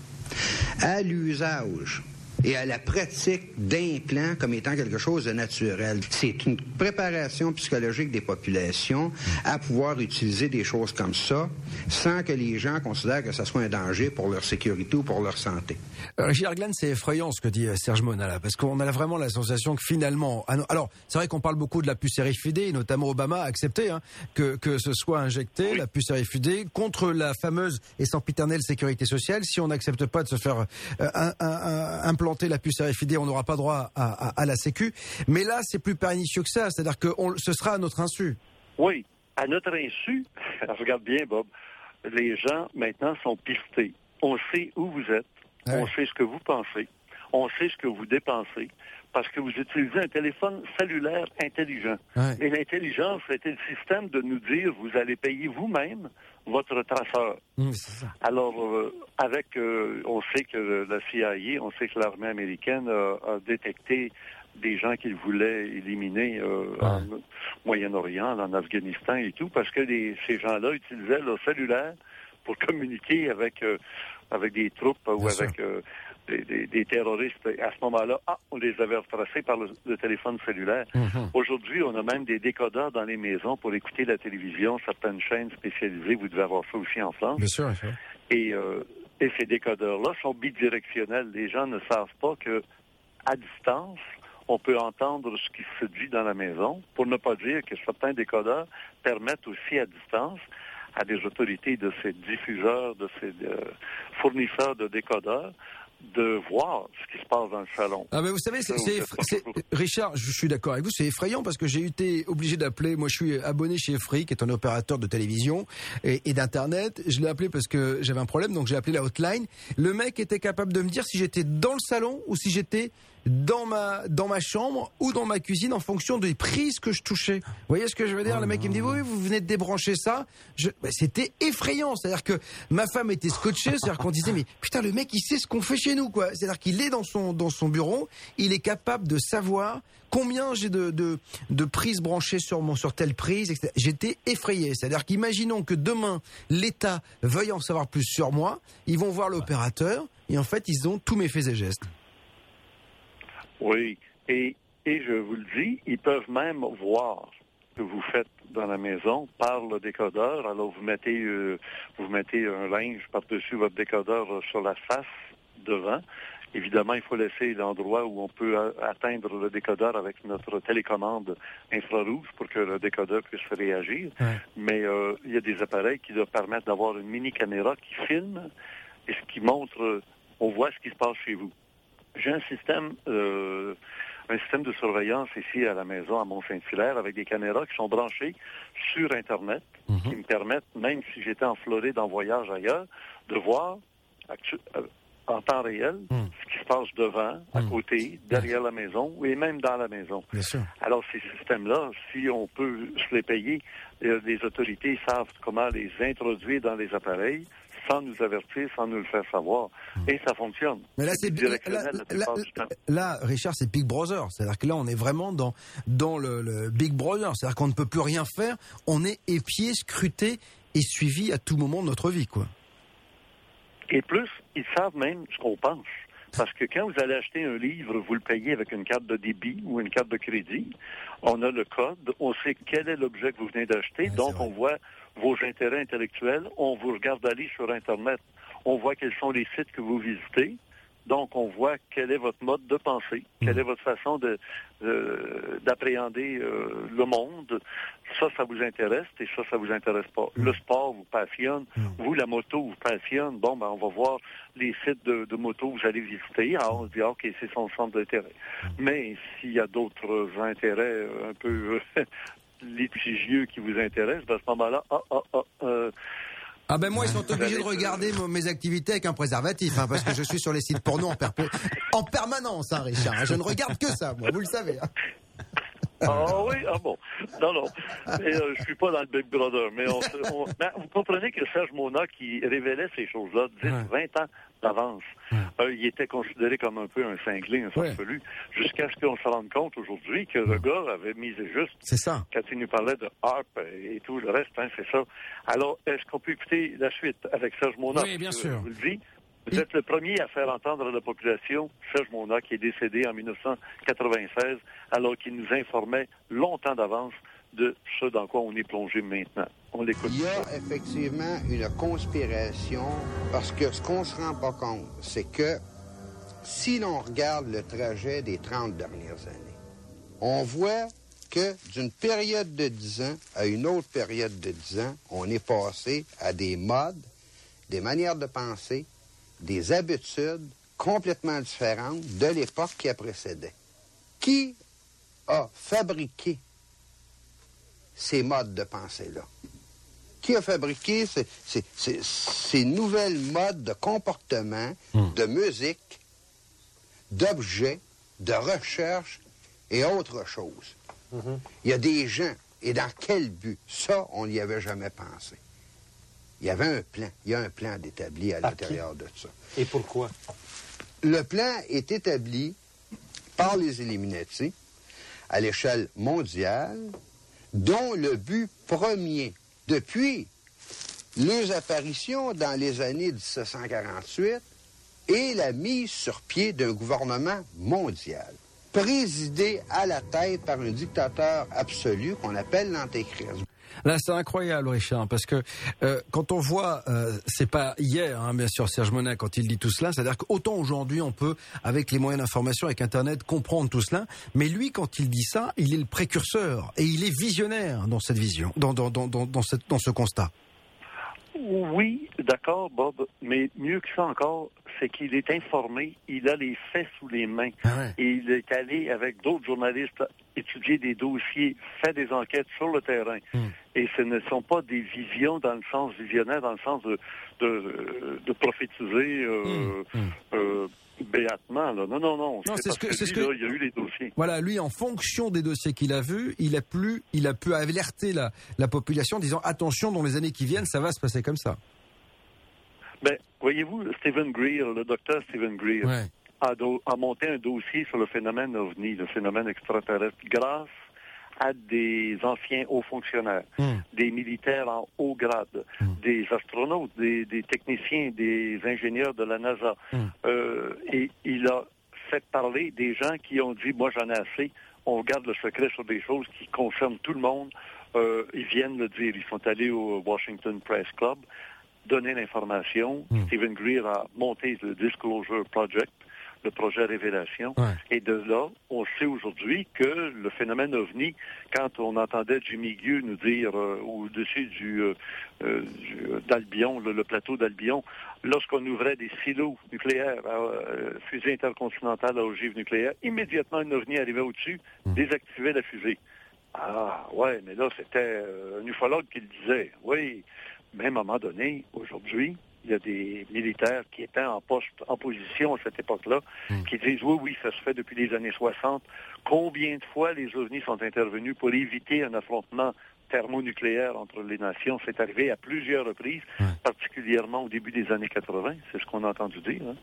à l'usage et à la pratique d'implants comme étant quelque chose de naturel. C'est une préparation psychologique des populations à pouvoir utiliser des choses comme ça sans que les gens considèrent que ça soit un danger pour leur sécurité ou pour leur santé. Euh, Gilles Glenn, c'est effrayant ce que dit euh, Serge Monod là, parce qu'on a vraiment la sensation que finalement... Alors, c'est vrai qu'on parle beaucoup de la puce R F I D, notamment Obama a accepté hein, que, que ce soit injecté, la puce R F I D, contre la fameuse et sempiternelle sécurité sociale. Si on n'accepte pas de se faire euh, un, un, un, implanter la puce R F I D, on n'aura pas droit à, à, à la Sécu. Mais là, c'est plus pernicieux que ça, c'est-à-dire que on, ce sera à notre insu. Oui, à notre insu. Regarde bien, Bob. Les gens, maintenant, sont pistés. On sait où vous êtes. Ouais. On sait ce que vous pensez. On sait ce que vous dépensez. Parce que vous utilisez un téléphone cellulaire intelligent. Ouais. Et l'intelligence, c'était le système de nous dire, vous allez payer vous-même votre traceur. Mmh, c'est ça. Alors, euh, avec, euh, on sait que la C I A, on sait que l'armée américaine a, a détecté des gens qu'ils voulaient éliminer euh, ouais. en Moyen-Orient, en Afghanistan et tout, parce que les, ces gens-là utilisaient leur cellulaire pour communiquer avec euh, avec des troupes Bien ou avec euh, des, des, des terroristes. Et à ce moment-là, ah, on les avait retracés par le, le téléphone cellulaire. Mm-hmm. Aujourd'hui, on a même des décodeurs dans les maisons pour écouter la télévision, certaines chaînes spécialisées. Vous devez avoir ça aussi en France. Bien sûr, bien sûr. Et, euh, et ces décodeurs-là sont bidirectionnels. Les gens ne savent pas que à distance, on peut entendre ce qui se dit dans la maison, pour ne pas dire que certains décodeurs permettent aussi à distance à des autorités de ces diffuseurs, de ces euh, fournisseurs de décodeurs, de voir ce qui se passe dans le salon. Ah ben vous savez, c'est, c'est, c'est, Richard, je suis d'accord avec vous, c'est effrayant parce que j'ai été obligé d'appeler, moi je suis abonné chez Free, qui est un opérateur de télévision et, et d'internet, je l'ai appelé parce que j'avais un problème, donc j'ai appelé la hotline. Le mec était capable de me dire si j'étais dans le salon ou si j'étais dans ma dans ma chambre ou dans ma cuisine en fonction des prises que je touchais. Vous voyez ce que je veux dire? Le mec il me dit oui, vous venez de débrancher ça. Je, bah, c'était effrayant, c'est-à-dire que ma femme était scotchée, c'est-à-dire qu'on disait mais putain le mec il sait ce qu'on fait chez nous quoi. C'est-à-dire qu'il est dans son dans son bureau, il est capable de savoir combien j'ai de de de prises branchées sur mon sur telle prise, et cetera. J'étais effrayé, c'est-à-dire qu'imaginons que demain l'État veuille en savoir plus sur moi, ils vont voir l'opérateur et en fait ils ont tous mes faits et gestes. Oui, et, et je vous le dis, ils peuvent même voir ce que vous faites dans la maison par le décodeur. Alors vous mettez euh, vous mettez un linge par-dessus votre décodeur euh, sur la face devant. Évidemment, il faut laisser l'endroit où on peut a- atteindre le décodeur avec notre télécommande infrarouge pour que le décodeur puisse réagir. Ouais. Mais euh, il y a des appareils qui doivent permettre d'avoir une mini-caméra qui filme et ce qui montre, euh, on voit ce qui se passe chez vous. J'ai un système, euh, un système de surveillance ici à la maison à Mont-Saint-Hilaire avec des caméras qui sont branchées sur Internet, mm-hmm. qui me permettent, même si j'étais en Floride en voyage ailleurs, de voir actu- euh, en temps réel mm. ce qui se passe devant, à mm. côté, derrière mm. la maison et même dans la maison. Bien sûr. Alors ces systèmes-là, si on peut se les payer, euh, les autorités savent comment les introduire dans les appareils, sans nous avertir, sans nous le faire savoir. Et ça fonctionne. Mais là, c'est, c'est là, là, là, là, Richard, c'est Big Brother. C'est-à-dire que là, on est vraiment dans, dans le, le Big Brother. C'est-à-dire qu'on ne peut plus rien faire. On est épié, scruté et suivi à tout moment de notre vie, quoi. Et plus, ils savent même ce qu'on pense. Parce que quand vous allez acheter un livre, vous le payez avec une carte de débit ou une carte de crédit. On a le code, on sait quel est l'objet que vous venez d'acheter, ouais, donc on voit vos intérêts intellectuels, on vous regarde aller sur Internet, on voit quels sont les sites que vous visitez, donc on voit quel est votre mode de pensée, mmh. quelle est votre façon de, euh, d'appréhender euh, le monde. Ça, ça vous intéresse et ça, ça vous intéresse pas. Mmh. Le sport vous passionne, mmh. vous, la moto vous passionne. Bon, ben on va voir les sites de, de moto que vous allez visiter. Alors on se dit, ah, OK, c'est son centre d'intérêt. Mmh. Mais s'il y a d'autres intérêts un peu euh, litigieux qui vous intéressent, ben à ce moment-là, ah, ah, ah, euh, Ah ben moi, ils sont obligés de regarder mes activités avec un préservatif, hein, parce que je suis sur les sites porno en, perp- en permanence, hein, Richard. Hein, je ne regarde que ça, moi, vous le savez. Hein. Ah oui, ah bon. Non, non. Mais, euh, je suis pas dans le Big Brother, mais on, on, ben, vous comprenez que Serge Mona, qui révélait ces choses-là dix, ouais. vingt ans d'avance, ouais. euh, il était considéré comme un peu un cinglé, un farfelu, ouais. jusqu'à ce qu'on se rende compte aujourd'hui que ouais. le gars avait misé juste. C'est ça. Quand il nous parlait de harp et tout le reste, hein, c'est ça. Alors, est-ce qu'on peut écouter la suite avec Serge Mona? Oui, bien sûr. Je vous le dis. Vous êtes le premier à faire entendre à la population Serge Mona, qui est décédé en dix-neuf cent quatre-vingt-seize, alors qu'il nous informait longtemps d'avance de ce dans quoi on est plongé maintenant. On l'écoute. Il y a effectivement une conspiration, parce que ce qu'on se rend pas compte, c'est que si l'on regarde le trajet des trente dernières années, on voit que d'une période de dix ans à une autre période de dix ans, on est passé à des modes, des manières de penser, des habitudes complètement différentes de l'époque qui a précédé. Qui a fabriqué ces modes de pensée-là? Qui a fabriqué ces, ces, ces, ces nouvelles modes de comportement, mmh. de musique, d'objets, de recherche et autre chose? Mmh. Il y a des gens, et dans quel but? Ça, on n'y avait jamais pensé. Il y avait un plan. Il y a un plan d'établi à par l'intérieur qui? De ça. Et pourquoi? Le plan est établi par les Illuminati à l'échelle mondiale, dont le but premier, depuis leurs apparitions dans les années dix-sept cent quarante-huit, est la mise sur pied d'un gouvernement mondial, présidé à la tête par un dictateur absolu qu'on appelle l'Antéchrist. Là, c'est incroyable, Richard, parce que euh, quand on voit, euh, c'est pas hier, hein, bien sûr, Serge Monin, quand il dit tout cela, c'est-à-dire qu'autant aujourd'hui, on peut, avec les moyens d'information, avec Internet, comprendre tout cela, mais lui, quand il dit ça, il est le précurseur et il est visionnaire dans cette vision, dans dans dans dans, dans, cette, dans ce constat. Oui, d'accord, Bob, mais mieux que ça encore, c'est qu'il est informé, il a les faits sous les mains. Ah ouais. Et il est allé avec d'autres journalistes étudier des dossiers, fait des enquêtes sur le terrain. Mm. Et ce ne sont pas des visions dans le sens visionnaire, dans le sens de, de, de prophétiser euh, mm. euh, béatement. Là. Non, non, non. non c'est, c'est ce que, que c'est lui, ce que... là, il y a eu les dossiers. Voilà, lui, en fonction des dossiers qu'il a vus, il a pu, il a pu alerter la, la population en disant attention, dans les années qui viennent, ça va se passer comme ça. Ben, voyez-vous, Stephen Greer, le docteur Stephen Greer, ouais. a, do- a monté un dossier sur le phénomène ovni, le phénomène extraterrestre, grâce à des anciens hauts fonctionnaires, mm. des militaires en haut grade, mm. des astronautes, des, des techniciens, des ingénieurs de la NASA. Mm. Euh, et il a fait parler des gens qui ont dit, moi j'en ai assez, on garde le secret sur des choses qui concernent tout le monde. Euh, ils viennent le dire. Ils sont allés au Washington Press Club donner l'information. Mm. Stephen Greer a monté le Disclosure Project, le projet Révélation. Ouais. Et de là, on sait aujourd'hui que le phénomène OVNI, quand on entendait Jimmy Gueux nous dire euh, au-dessus du, euh, euh, du d'Albion, le, le plateau d'Albion, lorsqu'on ouvrait des silos nucléaires, euh, fusée intercontinentale à ogive nucléaire, immédiatement un OVNI arrivait au-dessus, mm. désactivait la fusée. Ah, ouais, mais là, c'était euh, un ufologue qui le disait. Oui. Mais à un moment donné, aujourd'hui, il y a des militaires qui étaient en poste, en position à cette époque-là, mmh. qui disent oui, oui, ça se fait depuis les années soixante. Combien de fois les ovnis sont intervenus pour éviter un affrontement thermonucléaire entre les nations? C'est arrivé à plusieurs reprises, mmh. particulièrement au début des années quatre-vingt. C'est ce qu'on a entendu dire. Hein.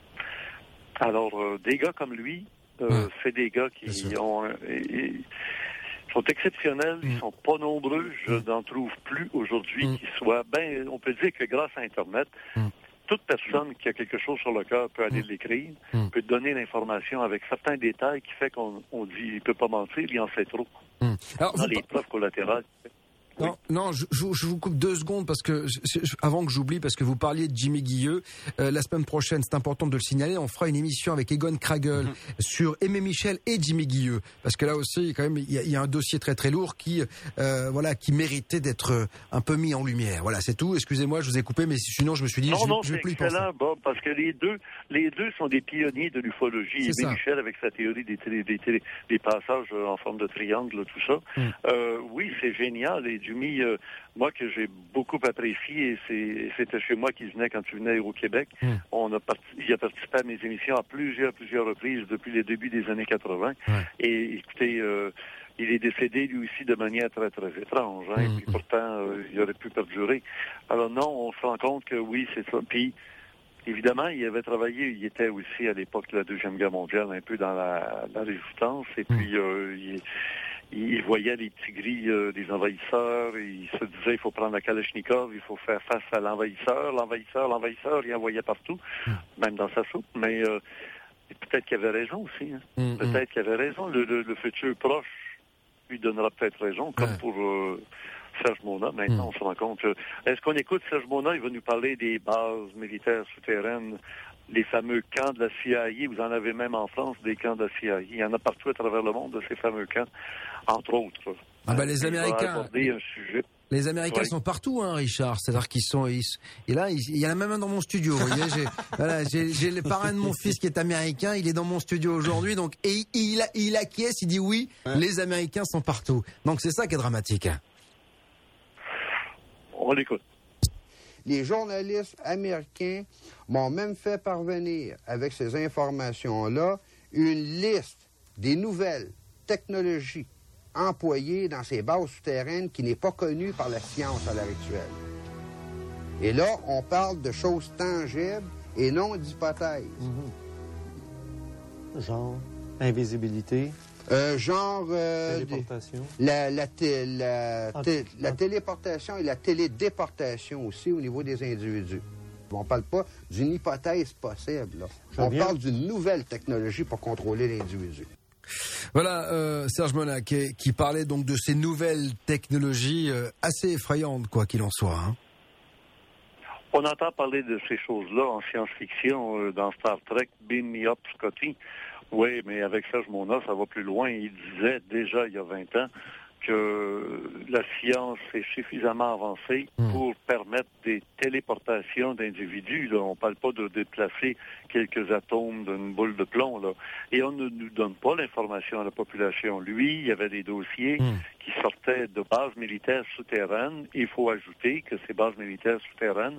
Alors, euh, des gars comme lui, euh, mmh. c'est des gars qui ont... Euh, et, sont exceptionnels, ils sont pas nombreux, je mm. n'en trouve plus aujourd'hui mm. qui soient... Ben, on peut dire que grâce à Internet, mm. toute personne qui a quelque chose sur le cœur peut aller mm. l'écrire, mm. peut donner l'information avec certains détails qui fait qu'on on dit il peut pas mentir, il en sait trop. Mm. Alors, dans les pas... preuves collatérales. Non, oui. non, je, je, je vous coupe deux secondes parce que je, avant que j'oublie, parce que vous parliez de Jimmy Guilleux, euh, la semaine prochaine, c'est important de le signaler, on fera une émission avec Egon Kragel mm-hmm. sur Aimé Michel et Jimmy Guilleux, parce que là aussi, quand même, il y, y a un dossier très très lourd qui, euh, voilà, qui méritait d'être un peu mis en lumière. Voilà, c'est tout. Excusez-moi, je vous ai coupé, mais sinon je me suis dit, non, je, non, je vais plus y penser. Non, non, c'est excellent, Bob, parce que les deux, les deux sont des pionniers de l'ufologie. C'est Aimé ça. Michel avec sa théorie des, télé, des, télé, des passages en forme de triangle, tout ça. Mm. Euh, oui, c'est génial. Et Jimmy. Euh, Moi, que j'ai beaucoup apprécié, et c'est, c'était chez moi qu'il venait quand il venait au Québec. Mm. On a parti, il a participé à mes émissions à plusieurs, plusieurs reprises depuis les débuts des années quatre-vingt. Ouais. Et écoutez, euh, il est décédé lui aussi de manière très, très étrange. Hein, mm. Et puis pourtant, euh, il aurait pu perdurer. Alors non, on se rend compte que oui, c'est ça. Puis, évidemment, il avait travaillé, il était aussi à l'époque de la Deuxième Guerre mondiale, un peu dans la, la résistance. Et mm. puis, euh, il Il voyait les petits gris euh, des envahisseurs, il se disait il faut prendre la Kalachnikov, il faut faire face à l'envahisseur, l'envahisseur, l'envahisseur, il envoyait partout, mmh. même dans sa soupe, mais euh, peut-être qu'il avait raison aussi, hein. mmh, peut-être mmh. qu'il avait raison, le, le, le futur proche lui donnera peut-être raison, comme ouais. pour euh, Serge Mona, maintenant mmh. on se rend compte. Euh, est-ce qu'on écoute Serge Mona, il va nous parler des bases militaires souterraines, les fameux camps de la C I A, vous en avez même en France, des camps de la C I A. Il y en a partout à travers le monde, de ces fameux camps, entre autres. Ah ben les Américains, un sujet. les Américains oui. sont partout, hein, Richard. C'est-à-dire qu'ils sont, ils, et là, il, il y en a même un dans mon studio. Vous voyez, j'ai, voilà, j'ai, j'ai le parrain de mon fils qui est américain, il est dans mon studio aujourd'hui, donc et il, il acquiesce, il dit oui, ouais. les Américains sont partout. Donc c'est ça qui est dramatique. On l'écoute. Les journalistes américains m'ont même fait parvenir, avec ces informations-là, une liste des nouvelles technologies employées dans ces bases souterraines qui n'est pas connue par la science à l'heure actuelle. Et là, on parle de choses tangibles et non d'hypothèses. Mm-hmm. Genre, invisibilité. Euh, genre... Euh, téléportation. Des, la, la, té, la, té, ah, la ah. téléportation et la télédéportation aussi au niveau des individus. On ne parle pas d'une hypothèse possible. Là. On parle d'une nouvelle technologie pour contrôler l'individu. Voilà, euh, Serge Monac qui, qui parlait donc de ces nouvelles technologies euh, assez effrayantes, quoi qu'il en soit. Hein. On entend parler de ces choses-là en science-fiction euh, dans Star Trek, Beam Me Up Scotty. Oui, mais avec Serge Monac, ça va plus loin. Il disait déjà il y a vingt ans que la science est suffisamment avancée mmh. pour permettre des téléportations d'individus. Là. On ne parle pas de déplacer quelques atomes d'une boule de plomb. Là. Et on ne nous donne pas l'information à la population. Lui, il y avait des dossiers mmh. qui sortaient de bases militaires souterraines. Il faut ajouter que ces bases militaires souterraines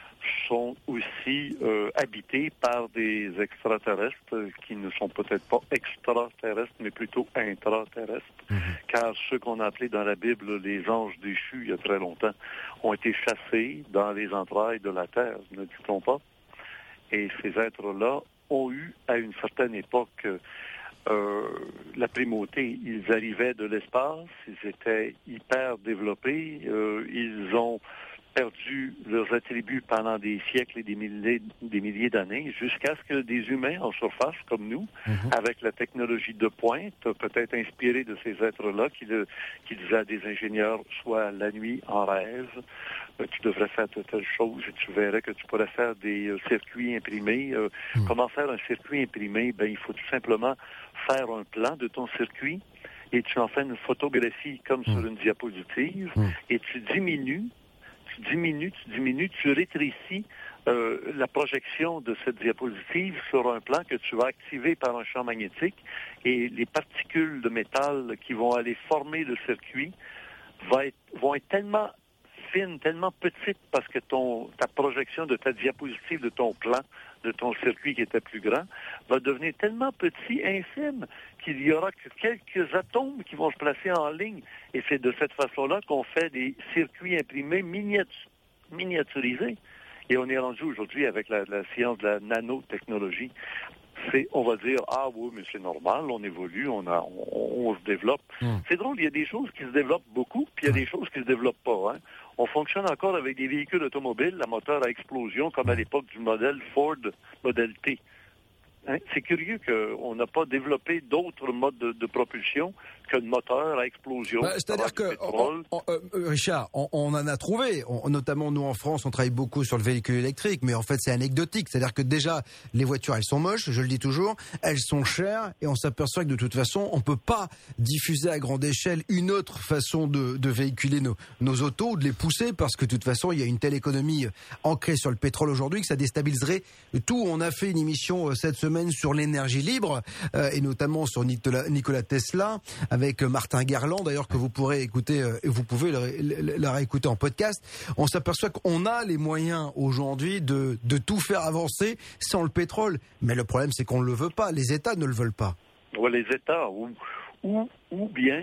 sont aussi euh, habités par des extraterrestres qui ne sont peut-être pas extraterrestres, mais plutôt intraterrestres, mmh. car ceux qu'on a appelés dans la Bible les anges déchus il y a très longtemps ont été chassés dans les entrailles de la Terre, ne dit-on pas? Et ces êtres-là ont eu, à une certaine époque, euh, la primauté. Ils arrivaient de l'espace, ils étaient hyper développés, euh, ils ont perdu leurs attributs pendant des siècles et des milliers, des milliers d'années, jusqu'à ce que des humains en surface, comme nous, mm-hmm. avec la technologie de pointe, peut-être inspirés de ces êtres-là, qui, le, qui disaient à des ingénieurs, soit la nuit, en rêve, euh, tu devrais faire telle, telle chose, et tu verrais que tu pourrais faire des euh, circuits imprimés. Euh, mm. Comment faire un circuit imprimé? Ben, il faut tout simplement faire un plan de ton circuit, et tu en fais une photographie comme mm. sur une diapositive, mm. et tu diminues Tu diminues, tu diminues, tu rétrécis euh, la projection de cette diapositive sur un plan que tu vas activer par un champ magnétique et les particules de métal qui vont aller former le circuit va être, vont être tellement fines, tellement petites parce que ton ta projection de ta diapositive, de ton plan, de ton circuit qui était plus grand, va devenir tellement petit, infime, qu'il y aura que quelques atomes qui vont se placer en ligne. Et c'est de cette façon-là qu'on fait des circuits imprimés miniatu- miniaturisés. Et on est rendu aujourd'hui avec la, la science de la nanotechnologie. C'est, on va dire, ah oui, mais c'est normal, on évolue, on, a, on, on se développe. Mmh. C'est drôle, il y a des choses qui se développent beaucoup, puis il y a des choses qui se développent pas. Hein. On fonctionne encore avec des véhicules automobiles, la moteur à explosion, comme à l'époque du modèle Ford Model T. Hein? C'est curieux qu'on n'a pas développé d'autres modes de, de propulsion que de moteur à explosion. Bah, c'est-à-dire que, on, on, euh, Richard, on, on en a trouvé, on, notamment nous en France, on travaille beaucoup sur le véhicule électrique, mais en fait c'est anecdotique. C'est-à-dire que déjà, les voitures, elles sont moches, je le dis toujours, elles sont chères, et on s'aperçoit que de toute façon, on peut pas diffuser à grande échelle une autre façon de, de véhiculer nos, nos autos, de les pousser, parce que de toute façon, il y a une telle économie ancrée sur le pétrole aujourd'hui que ça déstabiliserait tout. On a fait une émission cette semaine sur l'énergie libre, euh, et notamment sur Nicolas, Nicolas Tesla, avec Martin Garland, d'ailleurs, que vous pourrez écouter, euh, et vous pouvez le, le, le réécouter en podcast. On s'aperçoit qu'on a les moyens aujourd'hui de, de tout faire avancer sans le pétrole. Mais le problème, c'est qu'on ne le veut pas. Les États ne le veulent pas. Ouais, les États, ou, ou, ou bien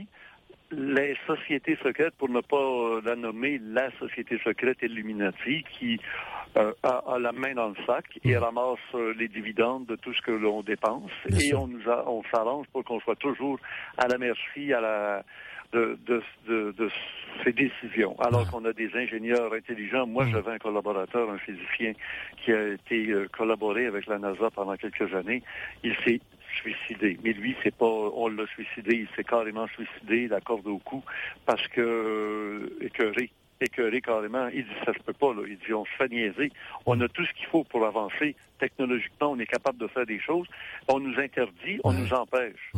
les sociétés secrètes, pour ne pas euh, la nommer, la société secrète Illuminati, qui euh, a, a la main dans le sac et mmh. ramasse euh, les dividendes de tout ce que l'on dépense. Bien et sûr. on nous a, on s'arrange pour qu'on soit toujours à la merci à la de, de, de, de ces décisions. Alors mmh. qu'on a des ingénieurs intelligents. Moi, mmh. j'avais un collaborateur, un physicien, qui a été euh, collaboré avec la NASA pendant quelques années. Il s'est suicidé. Mais lui, c'est pas, on l'a suicidé, il s'est carrément suicidé, la corde au cou, parce que, euh, écœuré, écœuré carrément, il dit, ça se peut pas, là. Il dit, on se fait niaiser. On a tout ce qu'il faut pour avancer. Technologiquement, on est capable de faire des choses. On nous interdit, on nous empêche.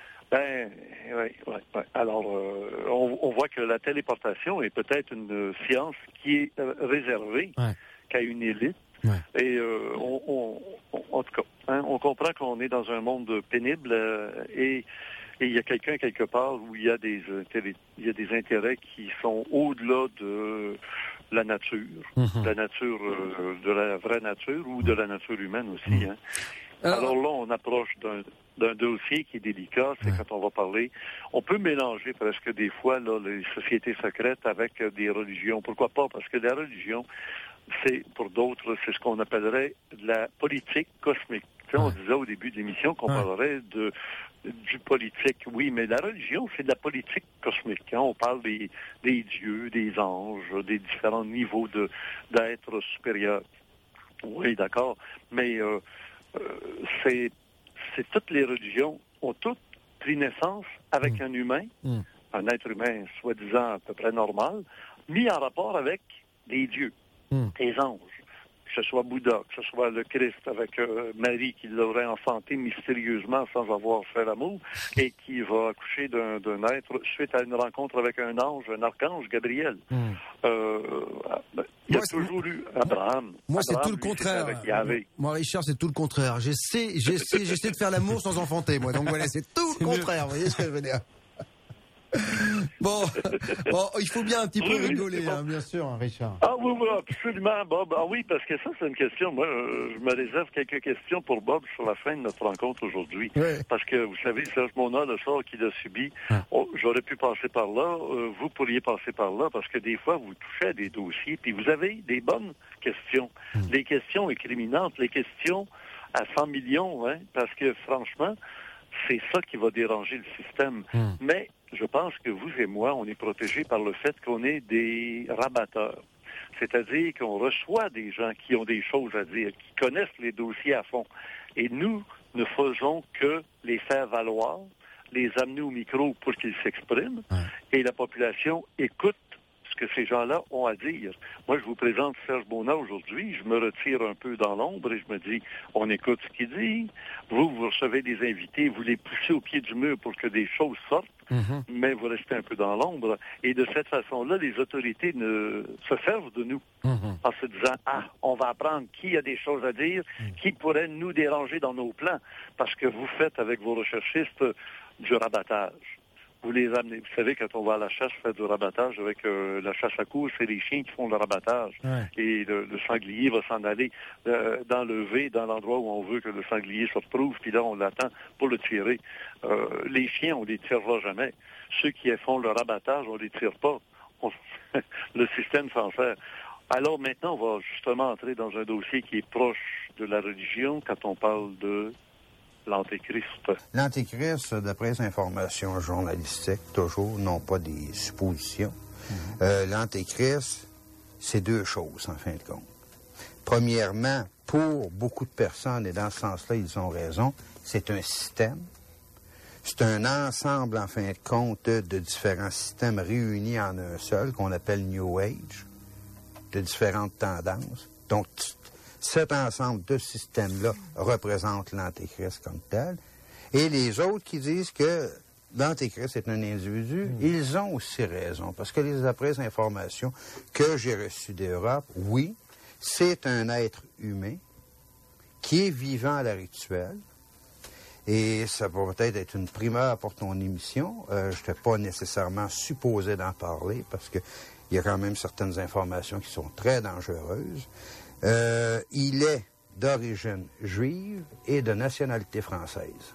Ben, oui, oui, oui. Alors, euh, on, on voit que la téléportation est peut-être une science qui est euh, réservée ouais. qu'à une élite. Ouais. Et euh, on, on, on, en tout cas, hein, on comprend qu'on est dans un monde pénible euh, et et il y a quelqu'un quelque part où il y a des intérêts, il y a des intérêts qui sont au-delà de la nature, mm-hmm. de la nature, euh, de la vraie nature ou de la nature humaine aussi. Mm-hmm. Hein. Alors, Alors là, on approche d'un d'un dossier qui est délicat, c'est ouais. quand on va parler. On peut mélanger presque des fois là, les sociétés secrètes avec des religions. Pourquoi pas? Parce que la religion, c'est, pour d'autres, c'est ce qu'on appellerait de la politique cosmique. Tu sais, ouais. on disait au début de l'émission qu'on ouais. parlerait de du politique. Oui, mais la religion, c'est de la politique cosmique. Hein? On parle des, des dieux, des anges, des différents niveaux de d'êtres supérieurs. Oui, d'accord. Mais euh, euh, c'est, c'est toutes les religions ont toutes pris naissance avec mmh. un humain, mmh. un être humain soi-disant à peu près normal, mis en rapport avec les dieux, mmh. les anges. Que ce soit Bouddha, que ce soit le Christ avec euh, Marie qui l'aurait enfanté mystérieusement sans avoir fait l'amour et qui va accoucher d'un, d'un être suite à une rencontre avec un ange, un archange, Gabriel. Mm. Euh, il y a moi, toujours eu Abraham. Moi, Abraham, c'est tout le lui, contraire. Moi, Richard, c'est tout le contraire. J'essaie, j'essaie, j'essaie de faire l'amour sans enfanter, moi. Donc voilà, c'est tout le contraire. Vous voyez ce que je veux dire? Bon, bon, il faut bien un petit peu oui, rigoler, bon. hein, bien sûr, hein, Richard. Ah oui, oui, absolument, Bob. Ah oui, parce que ça, c'est une question. Moi, euh, je me réserve quelques questions pour Bob sur la fin de notre rencontre aujourd'hui. Oui. Parce que, vous savez, Serge Mona, le sort qu'il a subi, ah. oh, j'aurais pu passer par là, euh, vous pourriez passer par là, parce que des fois, vous touchez à des dossiers, puis vous avez des bonnes questions. Mm. Les questions incriminantes, les questions à cent millions, hein, parce que, franchement, c'est ça qui va déranger le système. Mm. Mais je pense que vous et moi, on est protégés par le fait qu'on est des rabatteurs. C'est-à-dire qu'on reçoit des gens qui ont des choses à dire, qui connaissent les dossiers à fond. Et nous ne faisons que les faire valoir, les amener au micro pour qu'ils s'expriment, ouais. et la population écoute ce que ces gens-là ont à dire. Moi, je vous présente Serge Mona aujourd'hui, je me retire un peu dans l'ombre et je me dis, on écoute ce qu'il dit. Vous, vous recevez des invités, vous les poussez au pied du mur pour que des choses sortent, mm-hmm. mais vous restez un peu dans l'ombre. Et de cette façon-là, les autorités ne se servent de nous mm-hmm. en se disant, ah, on va apprendre qui a des choses à dire, mm. qui pourrait nous déranger dans nos plans, parce que vous faites avec vos recherchistes du rabattage. Vous les amenez. Vous savez, quand on va à la chasse, faire du rabattage avec euh, la chasse à course, c'est les chiens qui font le rabattage. Ouais. Et le, le sanglier va s'en aller euh, dans le V, dans l'endroit où on veut que le sanglier se retrouve, puis là, on l'attend pour le tirer. Euh, les chiens, on les tirera jamais. Ceux qui font le rabattage, on les tire pas. On... le système s'en sert. Alors maintenant, on va justement entrer dans un dossier qui est proche de la religion quand on parle de l'Antéchrist. L'Antéchrist, d'après les informations journalistiques, toujours, non pas des suppositions. Mm-hmm. Euh, L'Antéchrist, c'est deux choses, en fin de compte. Premièrement, pour beaucoup de personnes, et dans ce sens-là, ils ont raison, c'est un système. C'est un ensemble, en fin de compte, de différents systèmes réunis en un seul, qu'on appelle New Age, de différentes tendances. Donc, cet ensemble de systèmes-là représente l'Antéchrist comme tel. Et les autres qui disent que l'Antéchrist est un individu, mmh. ils ont aussi raison. Parce que les après informations que j'ai reçues d'Europe, oui, c'est un être humain qui est vivant à l'heure actuelle. Et ça va peut-être être une primeur pour ton émission. Euh, je n'étais pas nécessairement supposé d'en parler parce qu'il y a quand même certaines informations qui sont très dangereuses. Euh, il est d'origine juive et de nationalité française,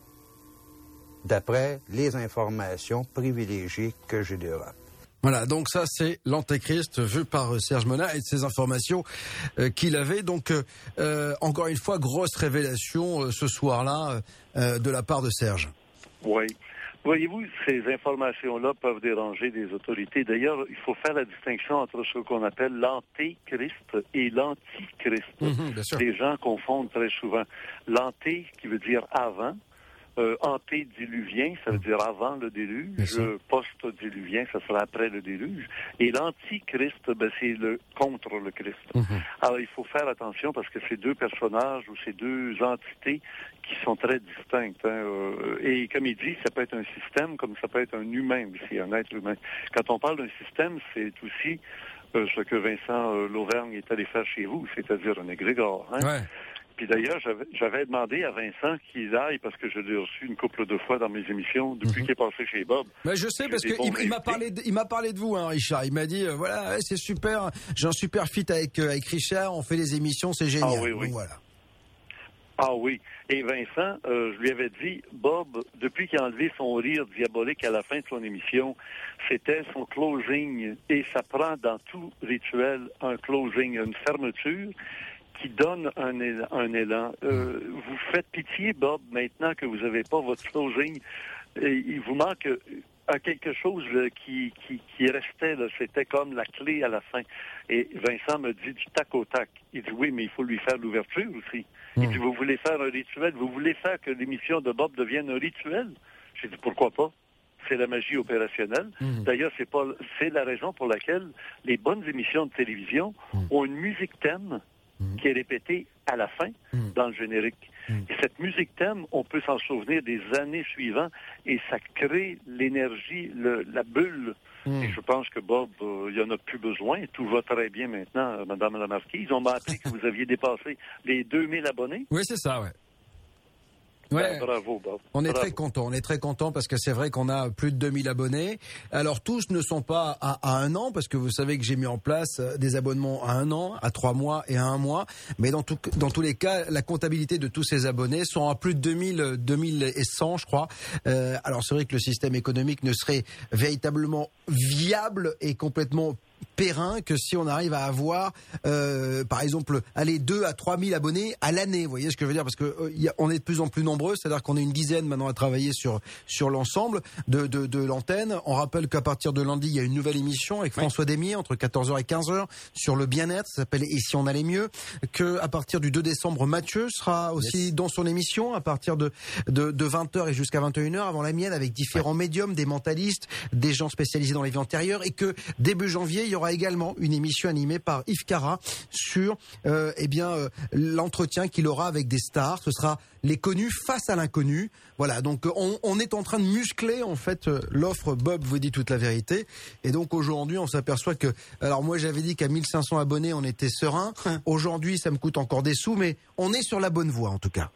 d'après les informations privilégiées que j'ai d'Europe. Voilà, donc ça c'est l'Antéchrist vu par Serge Mona et ces informations euh, qu'il avait. Donc euh, encore une fois, grosse révélation euh, ce soir-là euh, de la part de Serge. Oui. Voyez-vous, ces informations-là peuvent déranger des autorités. D'ailleurs, il faut faire la distinction entre ce qu'on appelle l'antéchrist et l'antichrist. Mmh, bien sûr. Les gens confondent très souvent. L'anté, qui veut dire avant, euh, antédiluvien, ça veut dire avant le déluge, post-diluvien, ça sera après le déluge. Et l'antichrist, ben, c'est le contre le Christ. Mmh. Alors, il faut faire attention parce que ces deux personnages ou ces deux entités qui sont très distinctes. Hein, euh, et comme il dit, ça peut être un système comme ça peut être un humain aussi, un être humain. Quand on parle d'un système, c'est aussi euh, ce que Vincent euh, Lauvergne est allé faire chez vous, c'est-à-dire un égrégore. Hein? Ouais. Puis d'ailleurs, j'avais, j'avais demandé à Vincent qu'il aille, parce que je l'ai reçu une couple de fois dans mes émissions, depuis mm-hmm. qu'il est passé chez Bob. Mais je sais, parce qu'il il m'a parlé de, il m'a parlé de vous, hein, Richard. Il m'a dit, euh, voilà, ouais, c'est super, j'ai un super fit avec, euh, avec Richard, on fait des émissions, c'est génial. Ah oui, oui. Donc, voilà. Ah oui. Et Vincent, euh, je lui avais dit, Bob, depuis qu'il a enlevé son rire diabolique à la fin de son émission, c'était son closing. Et ça prend dans tout rituel un closing, une fermeture qui donne un élan. Un élan. Euh, vous faites pitié, Bob, maintenant que vous n'avez pas votre closing. Et il vous manque à quelque chose là, qui, qui, qui restait, là, c'était comme la clé à la fin. Et Vincent me dit du tac au tac. Il dit oui, mais il faut lui faire l'ouverture aussi. Mmh. Il dit, vous voulez faire un rituel? Vous voulez faire que l'émission de Bob devienne un rituel? J'ai dit, pourquoi pas? C'est la magie opérationnelle. Mmh. D'ailleurs, c'est pas, c'est la raison pour laquelle les bonnes émissions de télévision mmh. ont une musique thème mmh. qui est répétée à la fin mmh. dans le générique. Mmh. Et cette musique thème, on peut s'en souvenir des années suivantes et ça crée l'énergie, le, la bulle. Mmh. Et je pense que Bob, euh, il n'y en a plus besoin. Tout va très bien maintenant, euh, Madame la Marquise. On m'a appris que vous aviez dépassé les deux mille abonnés. Oui, c'est ça, ouais. Ouais. Ben, bravo, Bob. On est bravo. très content, on est très content parce que c'est vrai qu'on a plus de deux mille abonnés. Alors tous ne sont pas à, à un an parce que vous savez que j'ai mis en place des abonnements à un an, à trois mois et à un mois. Mais dans, tout, dans tous les cas, la comptabilité de tous ces abonnés sont à plus de deux mille, deux mille cent, je crois. Euh, alors c'est vrai que le système économique ne serait véritablement viable et complètement périn que si on arrive à avoir, euh, par exemple, aller deux à trois mille abonnés à l'année. Vous voyez ce que je veux dire? Parce que euh, y a, on est de plus en plus nombreux, c'est-à-dire qu'on est une dizaine maintenant à travailler sur sur l'ensemble de de, de l'antenne. On rappelle qu'à partir de lundi, il y a une nouvelle émission avec François Desmier entre quatorze heures et quinze heures sur le bien-être. Ça s'appelle Et si on allait mieux. Que à partir du deux décembre, Mathieu sera aussi yes. dans son émission à partir de de, de vingt heures et jusqu'à vingt et une heures avant la mienne avec différents ouais. médiums, des mentalistes, des gens spécialisés dans les vies antérieures et que début janvier, il y aura également une émission animée par Yves Cara sur euh, eh bien euh, l'entretien qu'il aura avec des stars. Ce sera les connus face à l'inconnu. Voilà, donc on, on est en train de muscler en fait l'offre Bob vous dit toute la vérité. Et donc aujourd'hui, on s'aperçoit que, alors moi j'avais dit qu'à mille cinq cents abonnés, on était serein. Aujourd'hui, ça me coûte encore des sous, mais on est sur la bonne voie en tout cas.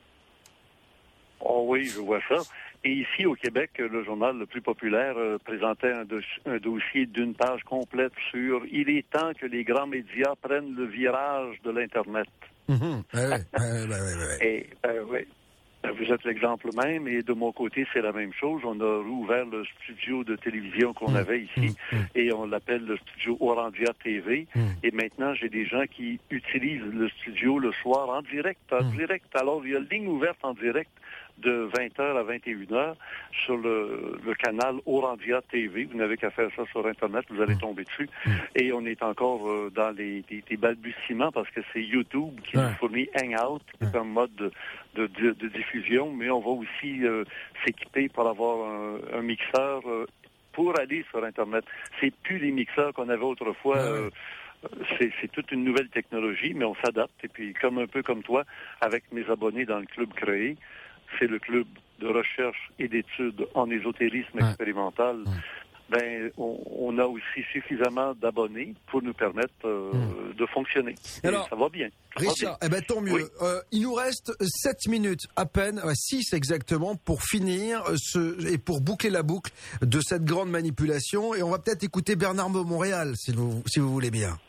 Oh oui, je vois ça. Et ici, au Québec, le journal le plus populaire euh, présentait un, do- un dossier d'une page complète sur « Il est temps que les grands médias prennent le virage de l'Internet. Mmh, ouais, ouais, ouais, ouais, ouais, ouais. » Et euh, oui, vous êtes l'exemple même. Et de mon côté, c'est la même chose. On a rouvert le studio de télévision qu'on mmh, avait ici mmh, et on l'appelle le studio Orandia T V. Mmh. Et maintenant, j'ai des gens qui utilisent le studio le soir en direct. En mmh. direct. Alors, il y a ligne ouverte en direct de vingt heures à vingt et une heures sur le, le canal Orandia T V. Vous n'avez qu'à faire ça sur Internet, vous allez tomber dessus. Et on est encore euh, dans les, les, les balbutiements parce que c'est YouTube qui ouais. nous fournit Hangout, qui est un mode de, de, de, de diffusion, mais on va aussi euh, s'équiper pour avoir un, un mixeur euh, pour aller sur Internet. C'est plus les mixeurs qu'on avait autrefois. Ouais. Euh, C'est, c'est toute une nouvelle technologie, mais on s'adapte. Et puis, comme un peu comme toi, avec mes abonnés dans le club créé, c'est le club de recherche et d'études en ésotérisme ouais. expérimental. Ouais. Ben, on, on a aussi suffisamment d'abonnés pour nous permettre euh, mmh. de fonctionner. Alors, et ça va bien. Ça Richard, va bien. Eh ben, tant mieux. Oui. Euh, il nous reste sept minutes à peine, six exactement, pour finir ce, et pour boucler la boucle de cette grande manipulation. Et on va peut-être écouter Bernard de Montréal, si vous, si vous voulez bien.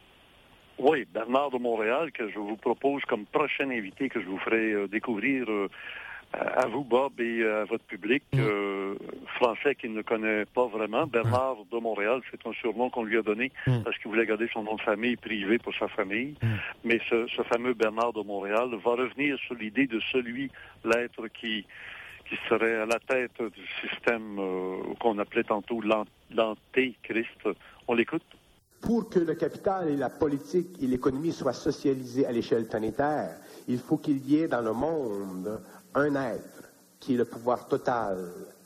Oui, Bernard de Montréal, que je vous propose comme prochain invité que je vous ferai euh, découvrir euh, à vous, Bob, et à votre public mmh. euh, français qui ne connaît pas vraiment. Bernard mmh. de Montréal, c'est un surnom qu'on lui a donné mmh. parce qu'il voulait garder son nom de famille privé pour sa famille. Mmh. Mais ce, ce fameux Bernard de Montréal va revenir sur l'idée de celui, l'être qui qui serait à la tête du système euh, qu'on appelait tantôt l'ant- l'antéchrist. On l'écoute? Pour que le capital et la politique et l'économie soient socialisés à l'échelle planétaire, il faut qu'il y ait dans le monde un être qui ait le pouvoir total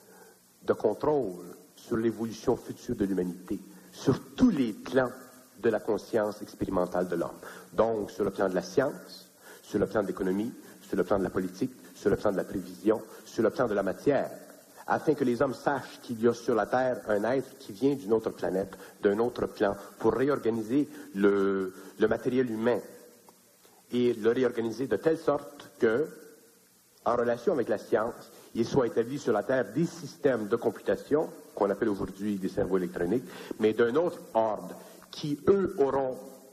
de contrôle sur l'évolution future de l'humanité, sur tous les plans de la conscience expérimentale de l'homme. Donc, sur le plan de la science, sur le plan de l'économie, sur le plan de la politique, sur le plan de la prévision, sur le plan de la matière, afin que les hommes sachent qu'il y a sur la Terre un être qui vient d'une autre planète, d'un autre plan, pour réorganiser le, le matériel humain et le réorganiser de telle sorte que, en relation avec la science, il soit établi sur la Terre des systèmes de computation, qu'on appelle aujourd'hui des cerveaux électroniques, mais d'un autre ordre, qui, eux, auront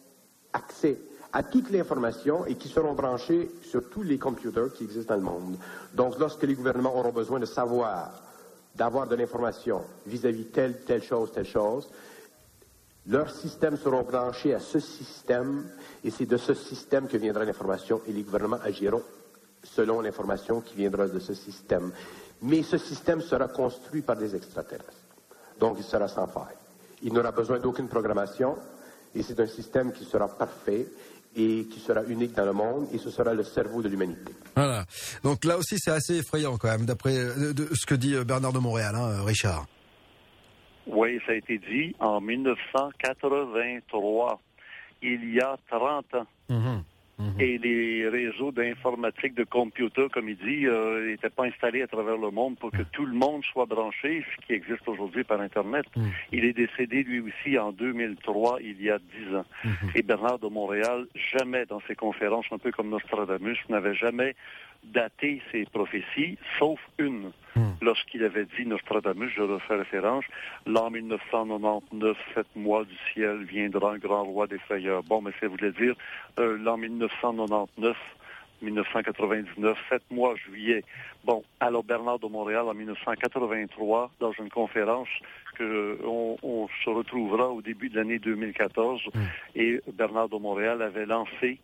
accès à toute l'information et qui seront branchés sur tous les computers qui existent dans le monde. Donc, lorsque les gouvernements auront besoin de savoir, d'avoir de l'information vis-à-vis telle, telle chose, telle chose, leurs systèmes seront branchés à ce système et c'est de ce système que viendra l'information et les gouvernements agiront selon l'information qui viendra de ce système. Mais ce système sera construit par des extraterrestres. Donc, il sera sans faille. Il n'aura besoin d'aucune programmation. Et c'est un système qui sera parfait et qui sera unique dans le monde, et ce sera le cerveau de l'humanité. Voilà. Donc là aussi, c'est assez effrayant quand même, d'après de, de, ce que dit Bernard de Montréal, hein, Richard. Oui, ça a été dit en dix-neuf cent quatre-vingt-trois, il y a trente ans. Mmh. Mmh. Et les réseaux d'informatique, de computer, comme il dit, euh, n'étaient pas installés à travers le monde pour que tout le monde soit branché, ce qui existe aujourd'hui par Internet. Mmh. Il est décédé lui aussi en deux mille trois, il y a dix ans. Mmh. Et Bernard de Montréal, jamais dans ses conférences, un peu comme Nostradamus, n'avait jamais daté ses prophéties, sauf une. Mmh. Lorsqu'il avait dit, Nostradamus, je refais référence, l'an mille neuf cent quatre-vingt-dix-neuf, sept mois du ciel, viendra un grand roi des frayeurs. Bon, mais ça voulait dire euh, l'an mille neuf cent quatre-vingt-dix-neuf, mille neuf cent quatre-vingt-dix-neuf, sept mois, juillet. Bon, alors Bernard de Montréal, en mille neuf cent quatre-vingt-trois, dans une conférence que on, on se retrouvera au début de l'année deux mille quatorze, mmh. et Bernard de Montréal avait lancé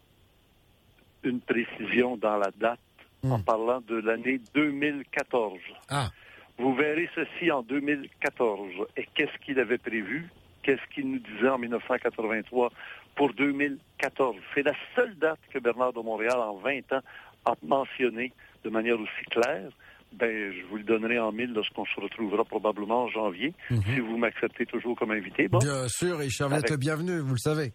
une précision dans la date mmh. en parlant de l'année deux mille quatorze. Ah. Vous verrez ceci en deux mille quatorze. Et qu'est-ce qu'il avait prévu? Qu'est-ce qu'il nous disait en mille neuf cent quatre-vingt-trois pour deux mille quatorze? C'est la seule date que Bernard de Montréal, en vingt ans, a mentionné de manière aussi claire. Ben, je vous le donnerai en mille lorsqu'on se retrouvera probablement en janvier, mmh. si vous m'acceptez toujours comme invité. Bon. Bien sûr, Richard, vous êtes le bienvenu, vous le savez.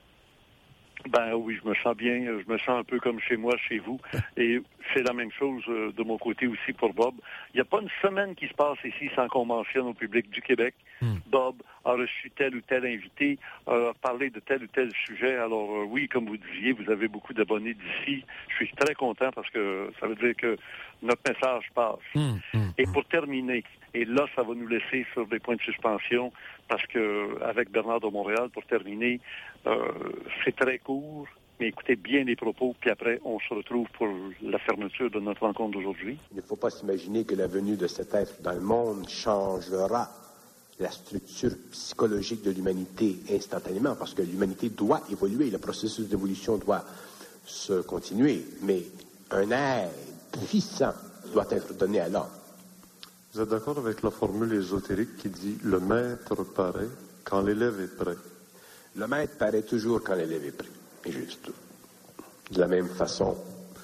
Ben oui, je me sens bien, je me sens un peu comme chez moi, chez vous. Et c'est la même chose euh, de mon côté aussi pour Bob. Il n'y a pas une semaine qui se passe ici sans qu'on mentionne au public du Québec. Mm. Bob a reçu tel ou tel invité, a parlé de tel ou tel sujet. Alors euh, oui, comme vous disiez, vous avez beaucoup d'abonnés d'ici. Je suis très content parce que ça veut dire que notre message passe. Mm. Mm. Et pour terminer, et là, ça va nous laisser sur des points de suspension parce que avec Bernard de Montréal, pour terminer, euh, c'est très court, mais écoutez bien les propos, puis après, on se retrouve pour la fermeture de notre rencontre d'aujourd'hui. Il ne faut pas s'imaginer que la venue de cet être dans le monde changera la structure psychologique de l'humanité instantanément, parce que l'humanité doit évoluer, le processus d'évolution doit se continuer, mais un aide puissant doit être donné à l'homme. Vous êtes d'accord avec la formule ésotérique qui dit « le maître paraît quand l'élève est prêt ». Le maître paraît toujours quand l'élève est prêt, et juste. De la même façon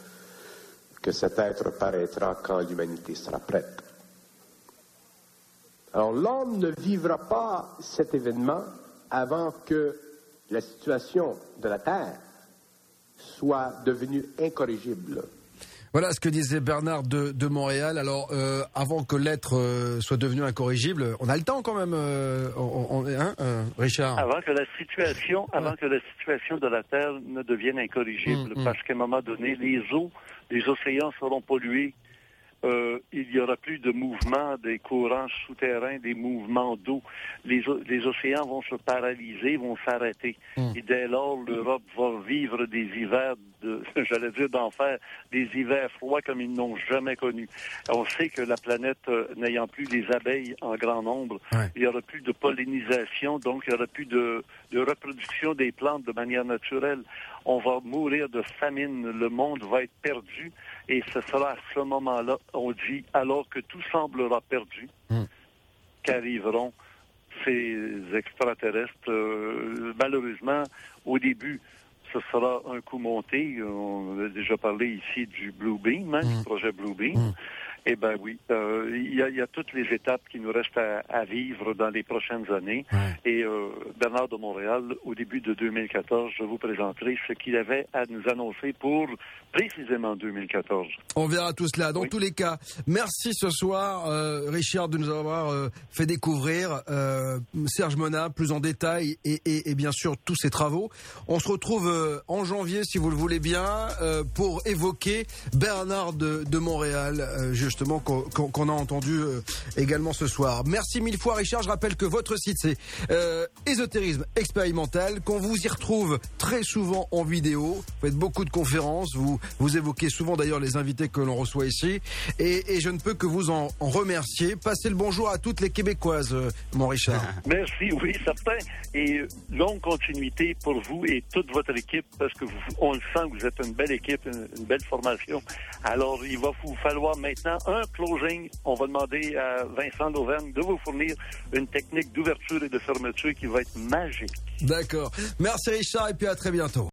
que cet être paraîtra quand l'humanité sera prête. Alors l'homme ne vivra pas cet événement avant que la situation de la Terre soit devenue incorrigible. Voilà ce que disait Bernard de, de Montréal. Alors, euh, avant que l'être euh, soit devenu incorrigible, on a le temps quand même, euh, on, on, hein, euh, Richard. Avant que la situation, ouais. avant que la situation de la Terre ne devienne incorrigible, mmh, parce mmh. qu'à un moment donné, les eaux, les océans seront pollués. Euh, il y aura plus de mouvement des courants souterrains, des mouvements d'eau. Les, les océans vont se paralyser, vont s'arrêter. Mmh. Et dès lors, l'Europe va vivre des hivers, de, j'allais dire d'enfer, des hivers froids comme ils n'ont jamais connus. On sait que la planète, euh, n'ayant plus les abeilles en grand nombre, ouais. il y aura plus de pollinisation, donc il y aura plus de, de reproduction des plantes de manière naturelle. On va mourir de famine, le monde va être perdu, et ce sera à ce moment-là, on dit, alors que tout semblera perdu, mmh. qu'arriveront ces extraterrestres. Euh, malheureusement, au début, ce sera un coup monté. On a déjà parlé ici du Blue Beam, hein, mmh. du projet Blue Beam. Mmh. Eh bien oui, euh, il y a, il y a toutes les étapes qui nous restent à, à vivre dans les prochaines années. Ouais. Et euh, Bernard de Montréal, au début de deux mille quatorze, je vous présenterai ce qu'il avait à nous annoncer pour précisément deux mille quatorze. On verra tout cela. Dans oui. tous les cas, merci ce soir, euh, Richard, de nous avoir euh, fait découvrir euh, Serge Monat plus en détail et, et, et bien sûr tous ses travaux. On se retrouve euh, en janvier, si vous le voulez bien, euh, pour évoquer Bernard de, de Montréal, euh, justement qu'on, qu'on a entendu euh, également ce soir. Merci mille fois, Richard. Je rappelle que votre site c'est euh, Ésotérisme Expérimental, qu'on vous y retrouve très souvent en vidéo. Vous faites beaucoup de conférences, vous vous évoquez souvent d'ailleurs les invités que l'on reçoit ici, et, et je ne peux que vous en, en remercier. Passez le bonjour à toutes les Québécoises, euh, mon Richard. Merci, oui, certain. Et longue continuité pour vous et toute votre équipe, parce que vous, on le sent que vous êtes une belle équipe, une, une belle formation. Alors, il va vous falloir maintenant avant un closing, on va demander à Vincent Lauvergne de vous fournir une technique d'ouverture et de fermeture qui va être magique. D'accord. Merci Richard et puis à très bientôt.